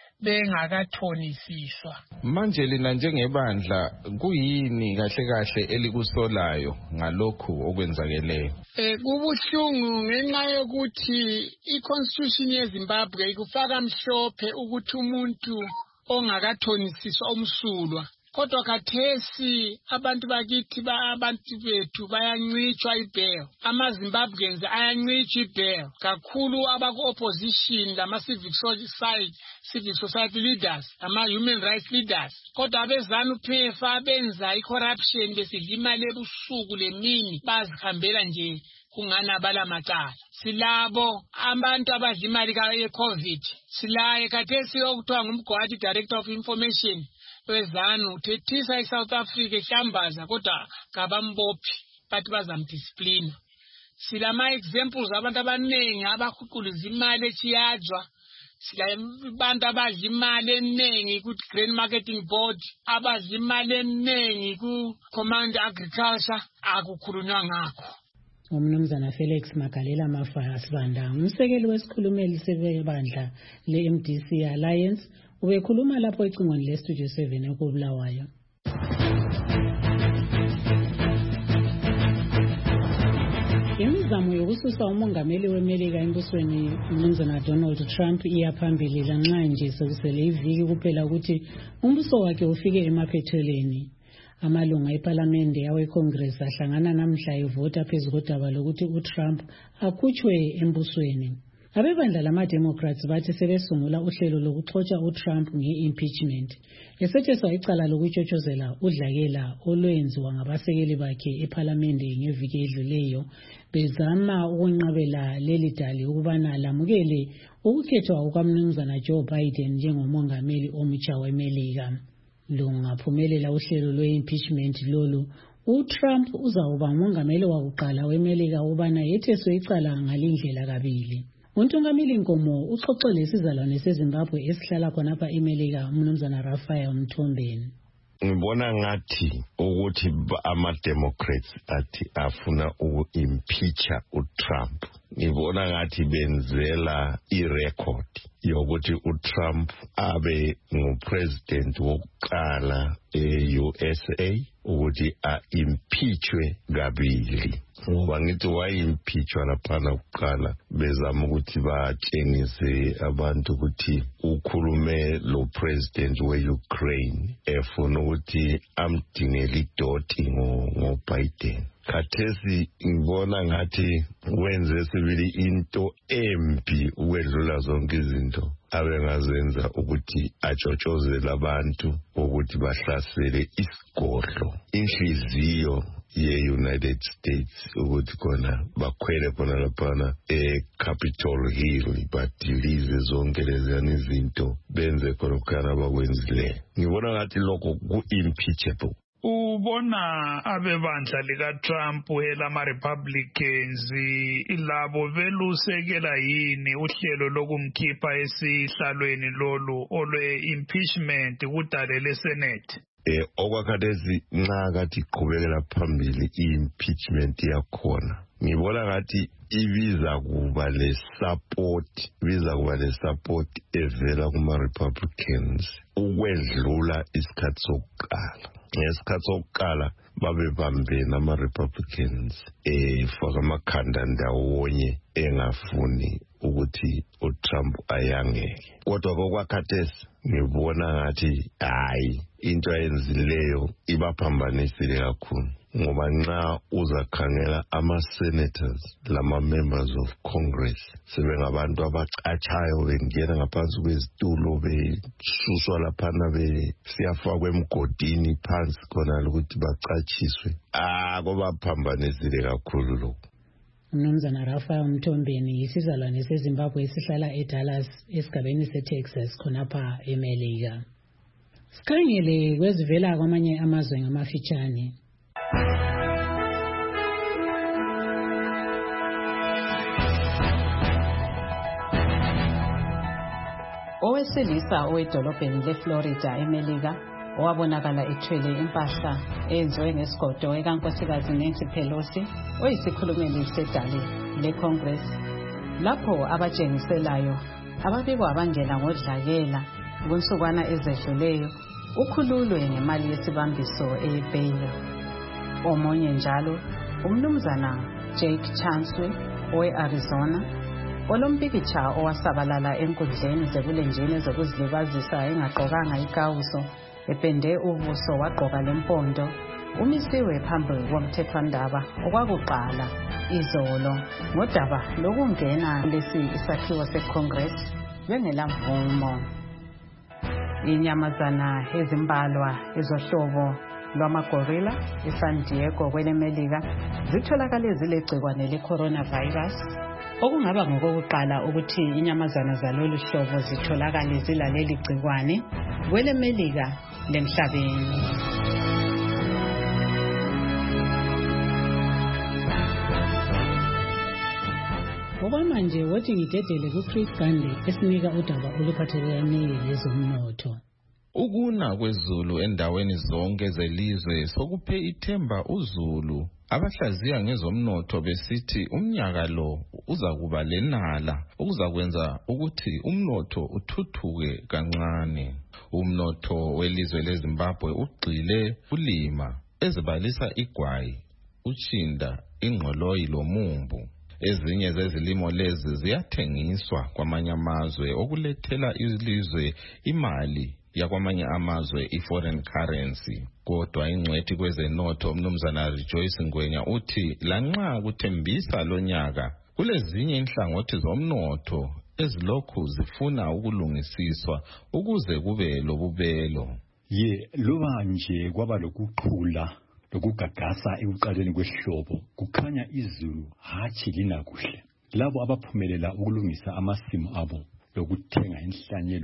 bengakathonisiswa. Manje lina njengebandla kuyini kahle kahle elikusolayo ngalokhu okwenzakeleyo? Eh kubuhlungu ngenxa yokuthi iConstitution yeZimbabwe ikufaka mhlophe ukuthi umuntu ongakathonisiswa umsulwa. Kodwa khathesi abantu bakithi ba abantu bethu bayancitshwa ibail. AmaZimbabweans ayancitshwa ibail. Kakhulu abaku-opposition lama-civic society, civil society leaders, ama-human rights leaders. Kodwa abeZANU P F abenza i-corruption besidla imali ebusuku lemini bazihambela nje kungana bala macala. Silabo abantu abadla imali ye-COVID. Silaye khathesi okuthiwa ngumgwadi director of information weZANU uthethisa iSouth Africa ehlambaza kodwa kabambophi bathi bazamdiscipline. Silama examples abantu abanengi abakhuquluza imali echiyajwa. Sila abantu abadla imali eningi ku Grain Marketing Board, abadla imali eningi ku Command Agriculture, akukhulunywa ngakho. uMnumzana Felix Magalela Mafasibanda umsekeli wesikhulumeli sebandla le-M D C Alliance ubekhuluma lapho ecingweni leStudio seven ekubulawayo. Imizamo yokususa umongameli weMelika embusweni uMnumzana Donald Trump iyaphambili lanxa nje sekusele iviki kuphela ukuthi umbuso wakhe ufike emaphethelweni. Amalunga eParliament yaweCongress ahlangana namhla evota phezu kodaba lokuthi uTrump akhutshwe embusweni. Abebandla lama-Democrats bathi sebesungula uhlelo lokuxotsha uTrump nge-impeachment. Esetheswa icala lokutshotshozela udlakela olwenziwa ngabasekeli bakhe eParliament ngeviki edluleyo bezama ukunqabela leli dali ukubana lamukele ukukhethwa kukaMnumzana Joe Biden njengomongameli omutsha weMelika. Lungaphumelela uhlelo lwe-impeachment lolu uTrump uzawuba umongameli wakuqala weMelika ubana yetheswe icala ngalindlela kabili. Untungameli Nkomo uxoxele isizalwane seZimbabwe esihlala khonapha eMelika umnumzana Raphael Mthombeni. Ngibona ngathi ukuthi ama-Democrats athi afuna uku-impeacha uTrump. Ngibona ngathi benzela irecord yokuthi uTrump abe ngupresident wokuqala e-U S A ukuthi a-impeachwe kabili. Ngoba ngithi wayimpeachwa laphana kuqala bezama ukuthi batshengise abantu ukuthi ukhulume lo president we-Ukraine efuna ukuthi amdingele idoti ngo-Biden. Khathesi ngibona ngathi wenze sibili into embi ukwedlula zonke izinto abengazenza ukuthi atshotshozele abantu ukuthi bahlasele isigodlo inhliziyo ye-United States ukuthi khona bakhwele khona laphana e-Capitol Hill badilize zonke leziyana izinto benze khona khona bakwenzileyo. Ngibona ngathi lokho ku-impeachable. Ubona abebandla lika-Trump elama-Republicans labo belusekela yini uhlelo lokumkhipha esihlalweni lolu olwe-impeachment kudale le-Senate? Eh okwakhathesi nxa kathi iqhubekela phambili i-impeachment yakhona ngibona ngathi ibiza kuba le support ibiza kuba le support evela kuma-Republicans ukwedlula isikhathi sokuqala. Ngesikhathi sokuqala babebambene ama-Republicans efaka amakhanda ndawonye engafuni ukuthi uTrump ayangeke. Kodwa kokwakhathesi ngibona ngathi hayi into ayenzileyo ibaphambanisile kakhulu ngoba nxa uzakhangela ama-senators lama-members of Congress sebengabantu abacatshayo bengena ngaphansi kwezitulo besuswa laphana besiyafakwa emgodini phansi khona ukuthi bacatshiswe. Ah kubaphambanisile kakhulu lokho. Umnumzana Raphael Mthombeni isizalwane seZimbabwe esihlala eDallas esigabeni seTexas khonapha eMelika. Sikhangele kwezivela kwamanye amazwe ngamafitshane. Owesilisa owedolobheni leFlorida eMelika owabonakala ethwele impahla eyenziwe ngesigodo ekankosikazi Nancy Pelosi oyisikhulumeli sedale leCongress lapho abatshengiselayo ababikwa abangena ngodlakela kunsukwana ezedluleyo ukhululwe ngemali yesibambiso eBaylor. Omunye njalo umnumzana Jake Chansey owe-Arizona olompikitsha owasabalala enkundleni zebulenjini zokuzilibazisa engaqokanga ikawuso epende ubuso wagqoka lempondo umisiwe phambi komthethwandaba okwakuqala izolo ngodaba lokungena lesi isakhiwo seCongress bengelamvumo. Inyamazana ezimbalwa ezohlobo lwamagorilla eSan Diego kwelemelika zitholakale zilegcikwane le-coronavirus okungaba ngokokuqala ukuthi inyamazana zalolu hlobo zitholakale zilaleli gcikwane kwelemelika lemhlabeni. Okwamanje wothi ngidedele kuChris Gandhi esinika udaba oluphathelene lezomnotho. Ukuna kwezulu endaweni zonke zelizwe sokuphe ithemba uzulu abahlaziya ngezomnotho besithi umnyaka lo uzakuba lenala okuzakwenza ukuthi umnotho uthuthuke kancane. Umnotho welizwe leZimbabwe ugxile ulima ezibalisa igwayi, utshinda, ingqoloyi lomumbu. Ezinye zezilimo lezi ziyathengiswa kwamanye amazwe okulethela ilizwe imali yakwamanye amazwe i-foreign currency. Kodwa ingcwethi kwezenotho umnumzana Rejoice Ngwenya uthi lanxa kuthembisa lonyaka kulezinye inhlangothi zomnotho ezilokhu zifuna ukulungisiswa ukuze kube lobubelo. Ye loba nje kwaba lokuqhula lokugagasa ekuqaleni kwehlobo kukhanya izulu hatshi lina kuhle. Labo abaphumelela ukulungisa amasimu abo lokuthenga inhlanyelo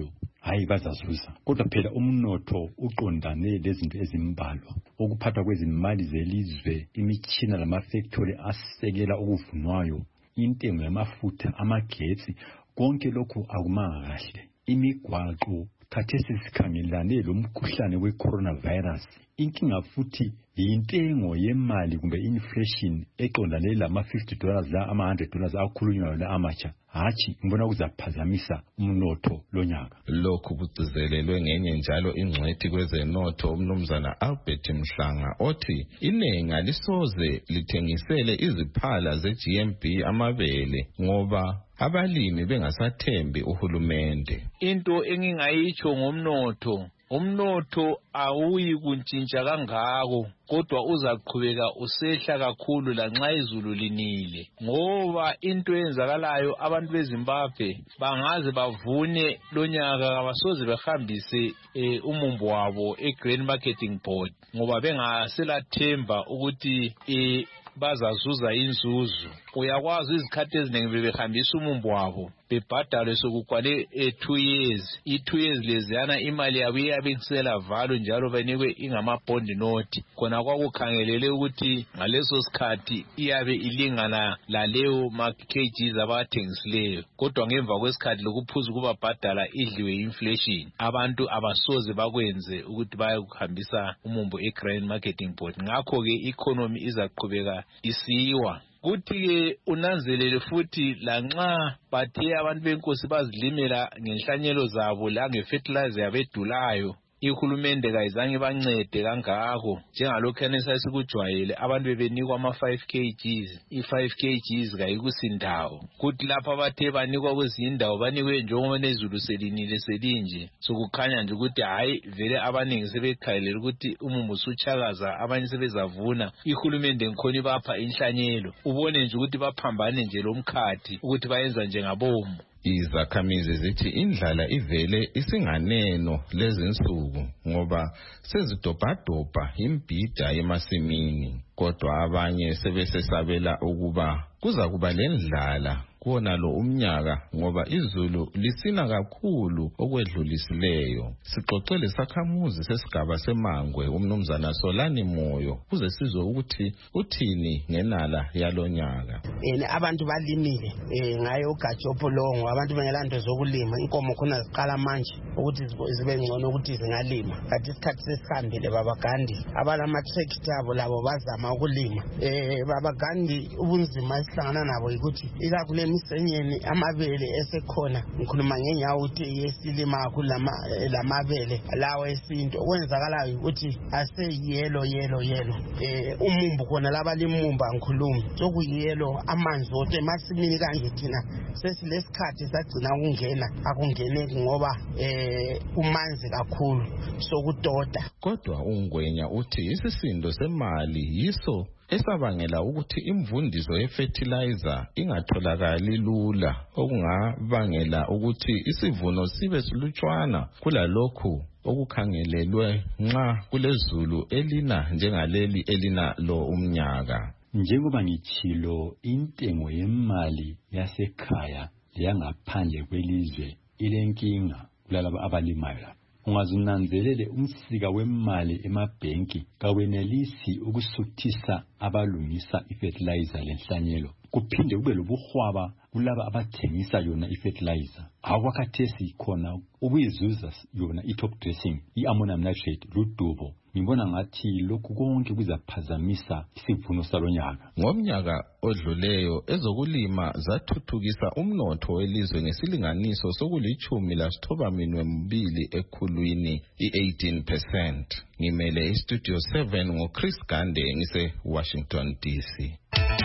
hayi bazazuza. Kodwa phela umnotho uqondane lezinto ezimbalwa, ukuphathwa kwezimali zelizwe, imitshina lamafactory asekela ukuvunwayo, intengo yamafutha, amagetsi, konke lokhu akumanga kahle. Imigwaqo khathesi sikhangelane lomkhuhlane we-coronavirus. Inkinga futhi yintengo yemali kumbe inflation eqondane lama fifty dollars la ama one hundred dollars akhulunywayo la amatsha. Hachi ngibona kuzaphazamisa umnotho lonyaka. Lokhu kugcizelelwe ngenye njalo ingcwethi kwezenotho umnumzana Albert Mhlanga othi inengi alisoze lithengisele iziphala ze-G M B amabele ngoba abalimi bengasathembi uhulumende. Into engingayitsho ngomnotho, umnotho awuyi kuntshintsha kangako kodwa uzaqhubeka usehla kakhulu lanxa izulu linile, ngoba into eyenzakalayo abantu beZimbabwe bangaze bavune lonyaka abasoze behambise e, umumbo wabo e-Grain Marketing Board ngoba bengaselathemba ukuthi e, bazazuza inzuzo. Uyakwazi izikhathi eziningi bebehambisa umumbo wabo bebhadalwe sokukwale e two years. I two years leziyana imali yabo iyabisela valo njalo banikwe ingama bond note. Khona kwakukhangelele ukuthi ngaleso sikhathi iyabe ilingana laleyo ma kgs abathengisileyo. Kodwa ngemva kwesikhathi lokuphuza kubabhadala idliwe inflation. Abantu abasoze bakwenze ukuthi bayokuhambisa umumbo e-Grain Marketing Board. Ngakho ke economy izaqhubeka isiwa. Kuthi-ke unanzelele futhi lanxa bathe abantu benkosi bazilimela ngenhlanyelo zabo la ngefertilizer yabedulayo, ihulumende kayizange bancede kangako njengalokhu esasikujwayele abantu bebenikwa ama five kgs. I five kgs kayikusindawo. Kuthi lapha bathe banikwa kwezindawo banikwe njengoba nezulu selinile selinje, sokukhanya nje ukuthi hayi vele abaningi sebekhalela ukuthi umumbu usuchakaza, abanye sebezavuna. Ihulumende ngikhona ibapha inhlanyelo, ubone nje ukuthi baphambane nje lomkhathi ukuthi bayenza njengabomu. Izakhamizi zithi indlala ivele isinganeno lezinsuku ngoba sezidobhadobha imbhida emasimini, kodwa abanye sebesesabela ukuba kuza kuba lendlala kuona lo umnyaka ngoba izulu lisina kakhulu okwedlulisileyo. Sixoxele sakhamuzi sesigaba semangwe umnumzana Solani Moyo kuze sizwe ukuthi uthini ngenala yalonyaka. Eh abantu balimile eh ngayo ugajopo longo, abantu bengelanto zokulima, inkomo khona ziqala manje ukuthi zibe ngcono ukuthi zingalima. Kanti isikhathi sesihambile babagandi abalama tractor abo labo bazama ukulima. Eh babagandi ubunzima esihlangana nabo ukuthi ikakhulu imisenyeni amabele esekhona, ngikhuluma ngenyawo ukuthi yesilima kulama lamabele lawo esinto okwenzakalayo ukuthi ase yellow yellow yellow. Eh umumbu khona labalimumba ngikhuluma sokuyelo amanzi ote masimini kanje thina sesilesikhathi sagcina ukungena akungeneki ngoba eh umanzi kakhulu sokudoda. Kodwa ungwenya uthi isisindo semali yiso esabangela ukuthi imvundiso yefertilizer ingatholakali lula, okungabangela ukuthi isivuno sibe silutshwana kulalokhu okukhangelelwe nxa kulezulu elina njengaleli elina lo umnyaka. Njengoba ngitshilo intengo yemali yasekhaya leyangaphandle kwelizwe ilenkinga kulalabo abalimayo. Ungazunanzelele umsika wemali emabhenki kawenelisi ukusuthisa abalungisa ifertilizer lenhlanyelo. Kuphinde kube lobuhwaba kulaba abathengisa yona ifertilizer. Akwakhathesi khona ukuyizuza yona i-top dressing, i-ammonium nitrate, ludubo. Ngibona ngathi lokhu konke kuzaphazamisa isivuno salonyaka. Ngomnyaka odluleyo ezokulima zathuthukisa umnotho welizwe ngesilinganiso sokulichumi lasithoba minwe mbili ekhulwini i-eighteen percent. Ngimele iStudio seven ngoChris Gande ngise Washington D C.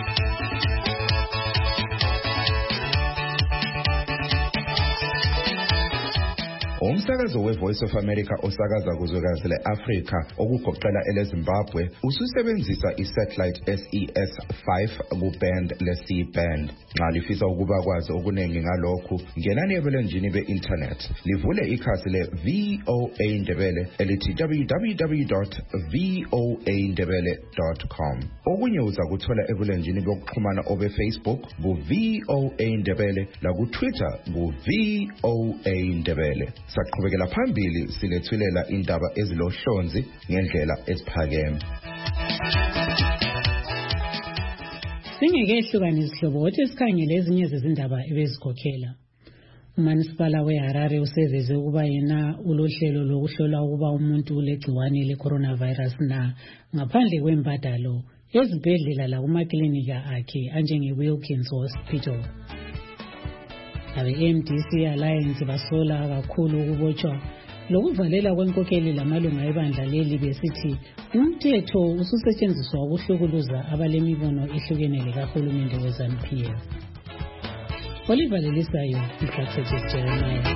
Umsakazo we-Voice of America osakaza kuzwekazi le-Afrika okugoqela ele-Zimbabwe ususebenzisa i-satellite S E S five ku-band le-C band. Nxa lifisa ukuba kwazi okuningi ngalokhu, ngenani ebulenjini be-internet livule ikhasi le-V O A Ndebele elithi w w w dot v o a ndebele dot com. Okunye uza kuthola ebulenjini bokuxhumana obe-Facebook ku-V O A Ndebele, laku-Twitter ku-V O A Ndebele. Sizaqhubekela phambili silethulela indaba ezilohlonzi ngendlela esiphakeme. Singekehlukana izihlobo othi sikhangele ezinye zezindaba ebezikhokhela. Umanisipala weHarare useveze ukuba yena ulohlelo lokuhlola ukuba umuntu ulegciwane le-coronavirus na ngaphandle kwembadalo ezibhedlela lakumaklinika akhe anjenge-Wilkins Hospital. Abe-A M D C Alliance basola kakhulu ukubotshwa lokuvalela kwenkokheli lamalunga ebandla leli besithi umthetho ususetshenziswa ukuhlukuluza abalemibono ehlukene likahulumende we-ZANU P F. Olivalelisayo Mhlatheke Jeremiah.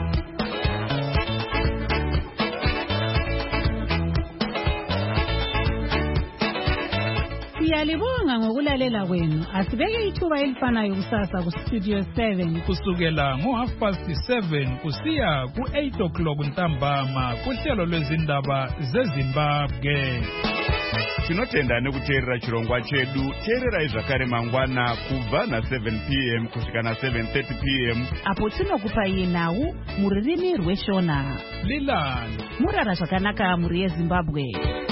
Siyalibonga ngokulalela kwenu. Asibeke ithuba elifanayo kusasa ku Studio seven kusukela ngo half past seven kusiya ku eight o'clock ntambama kuhlelo lwezindaba zeZimbabwe. Tinotenda nekuteerera chirongwa chedu. Teererai zvakare mangwana kubva na seven p m kusvika na seven thirty p m apo tinokupai nhau muririmi rweshona. Lilani Murara zvakanaka muri yeZimbabwe.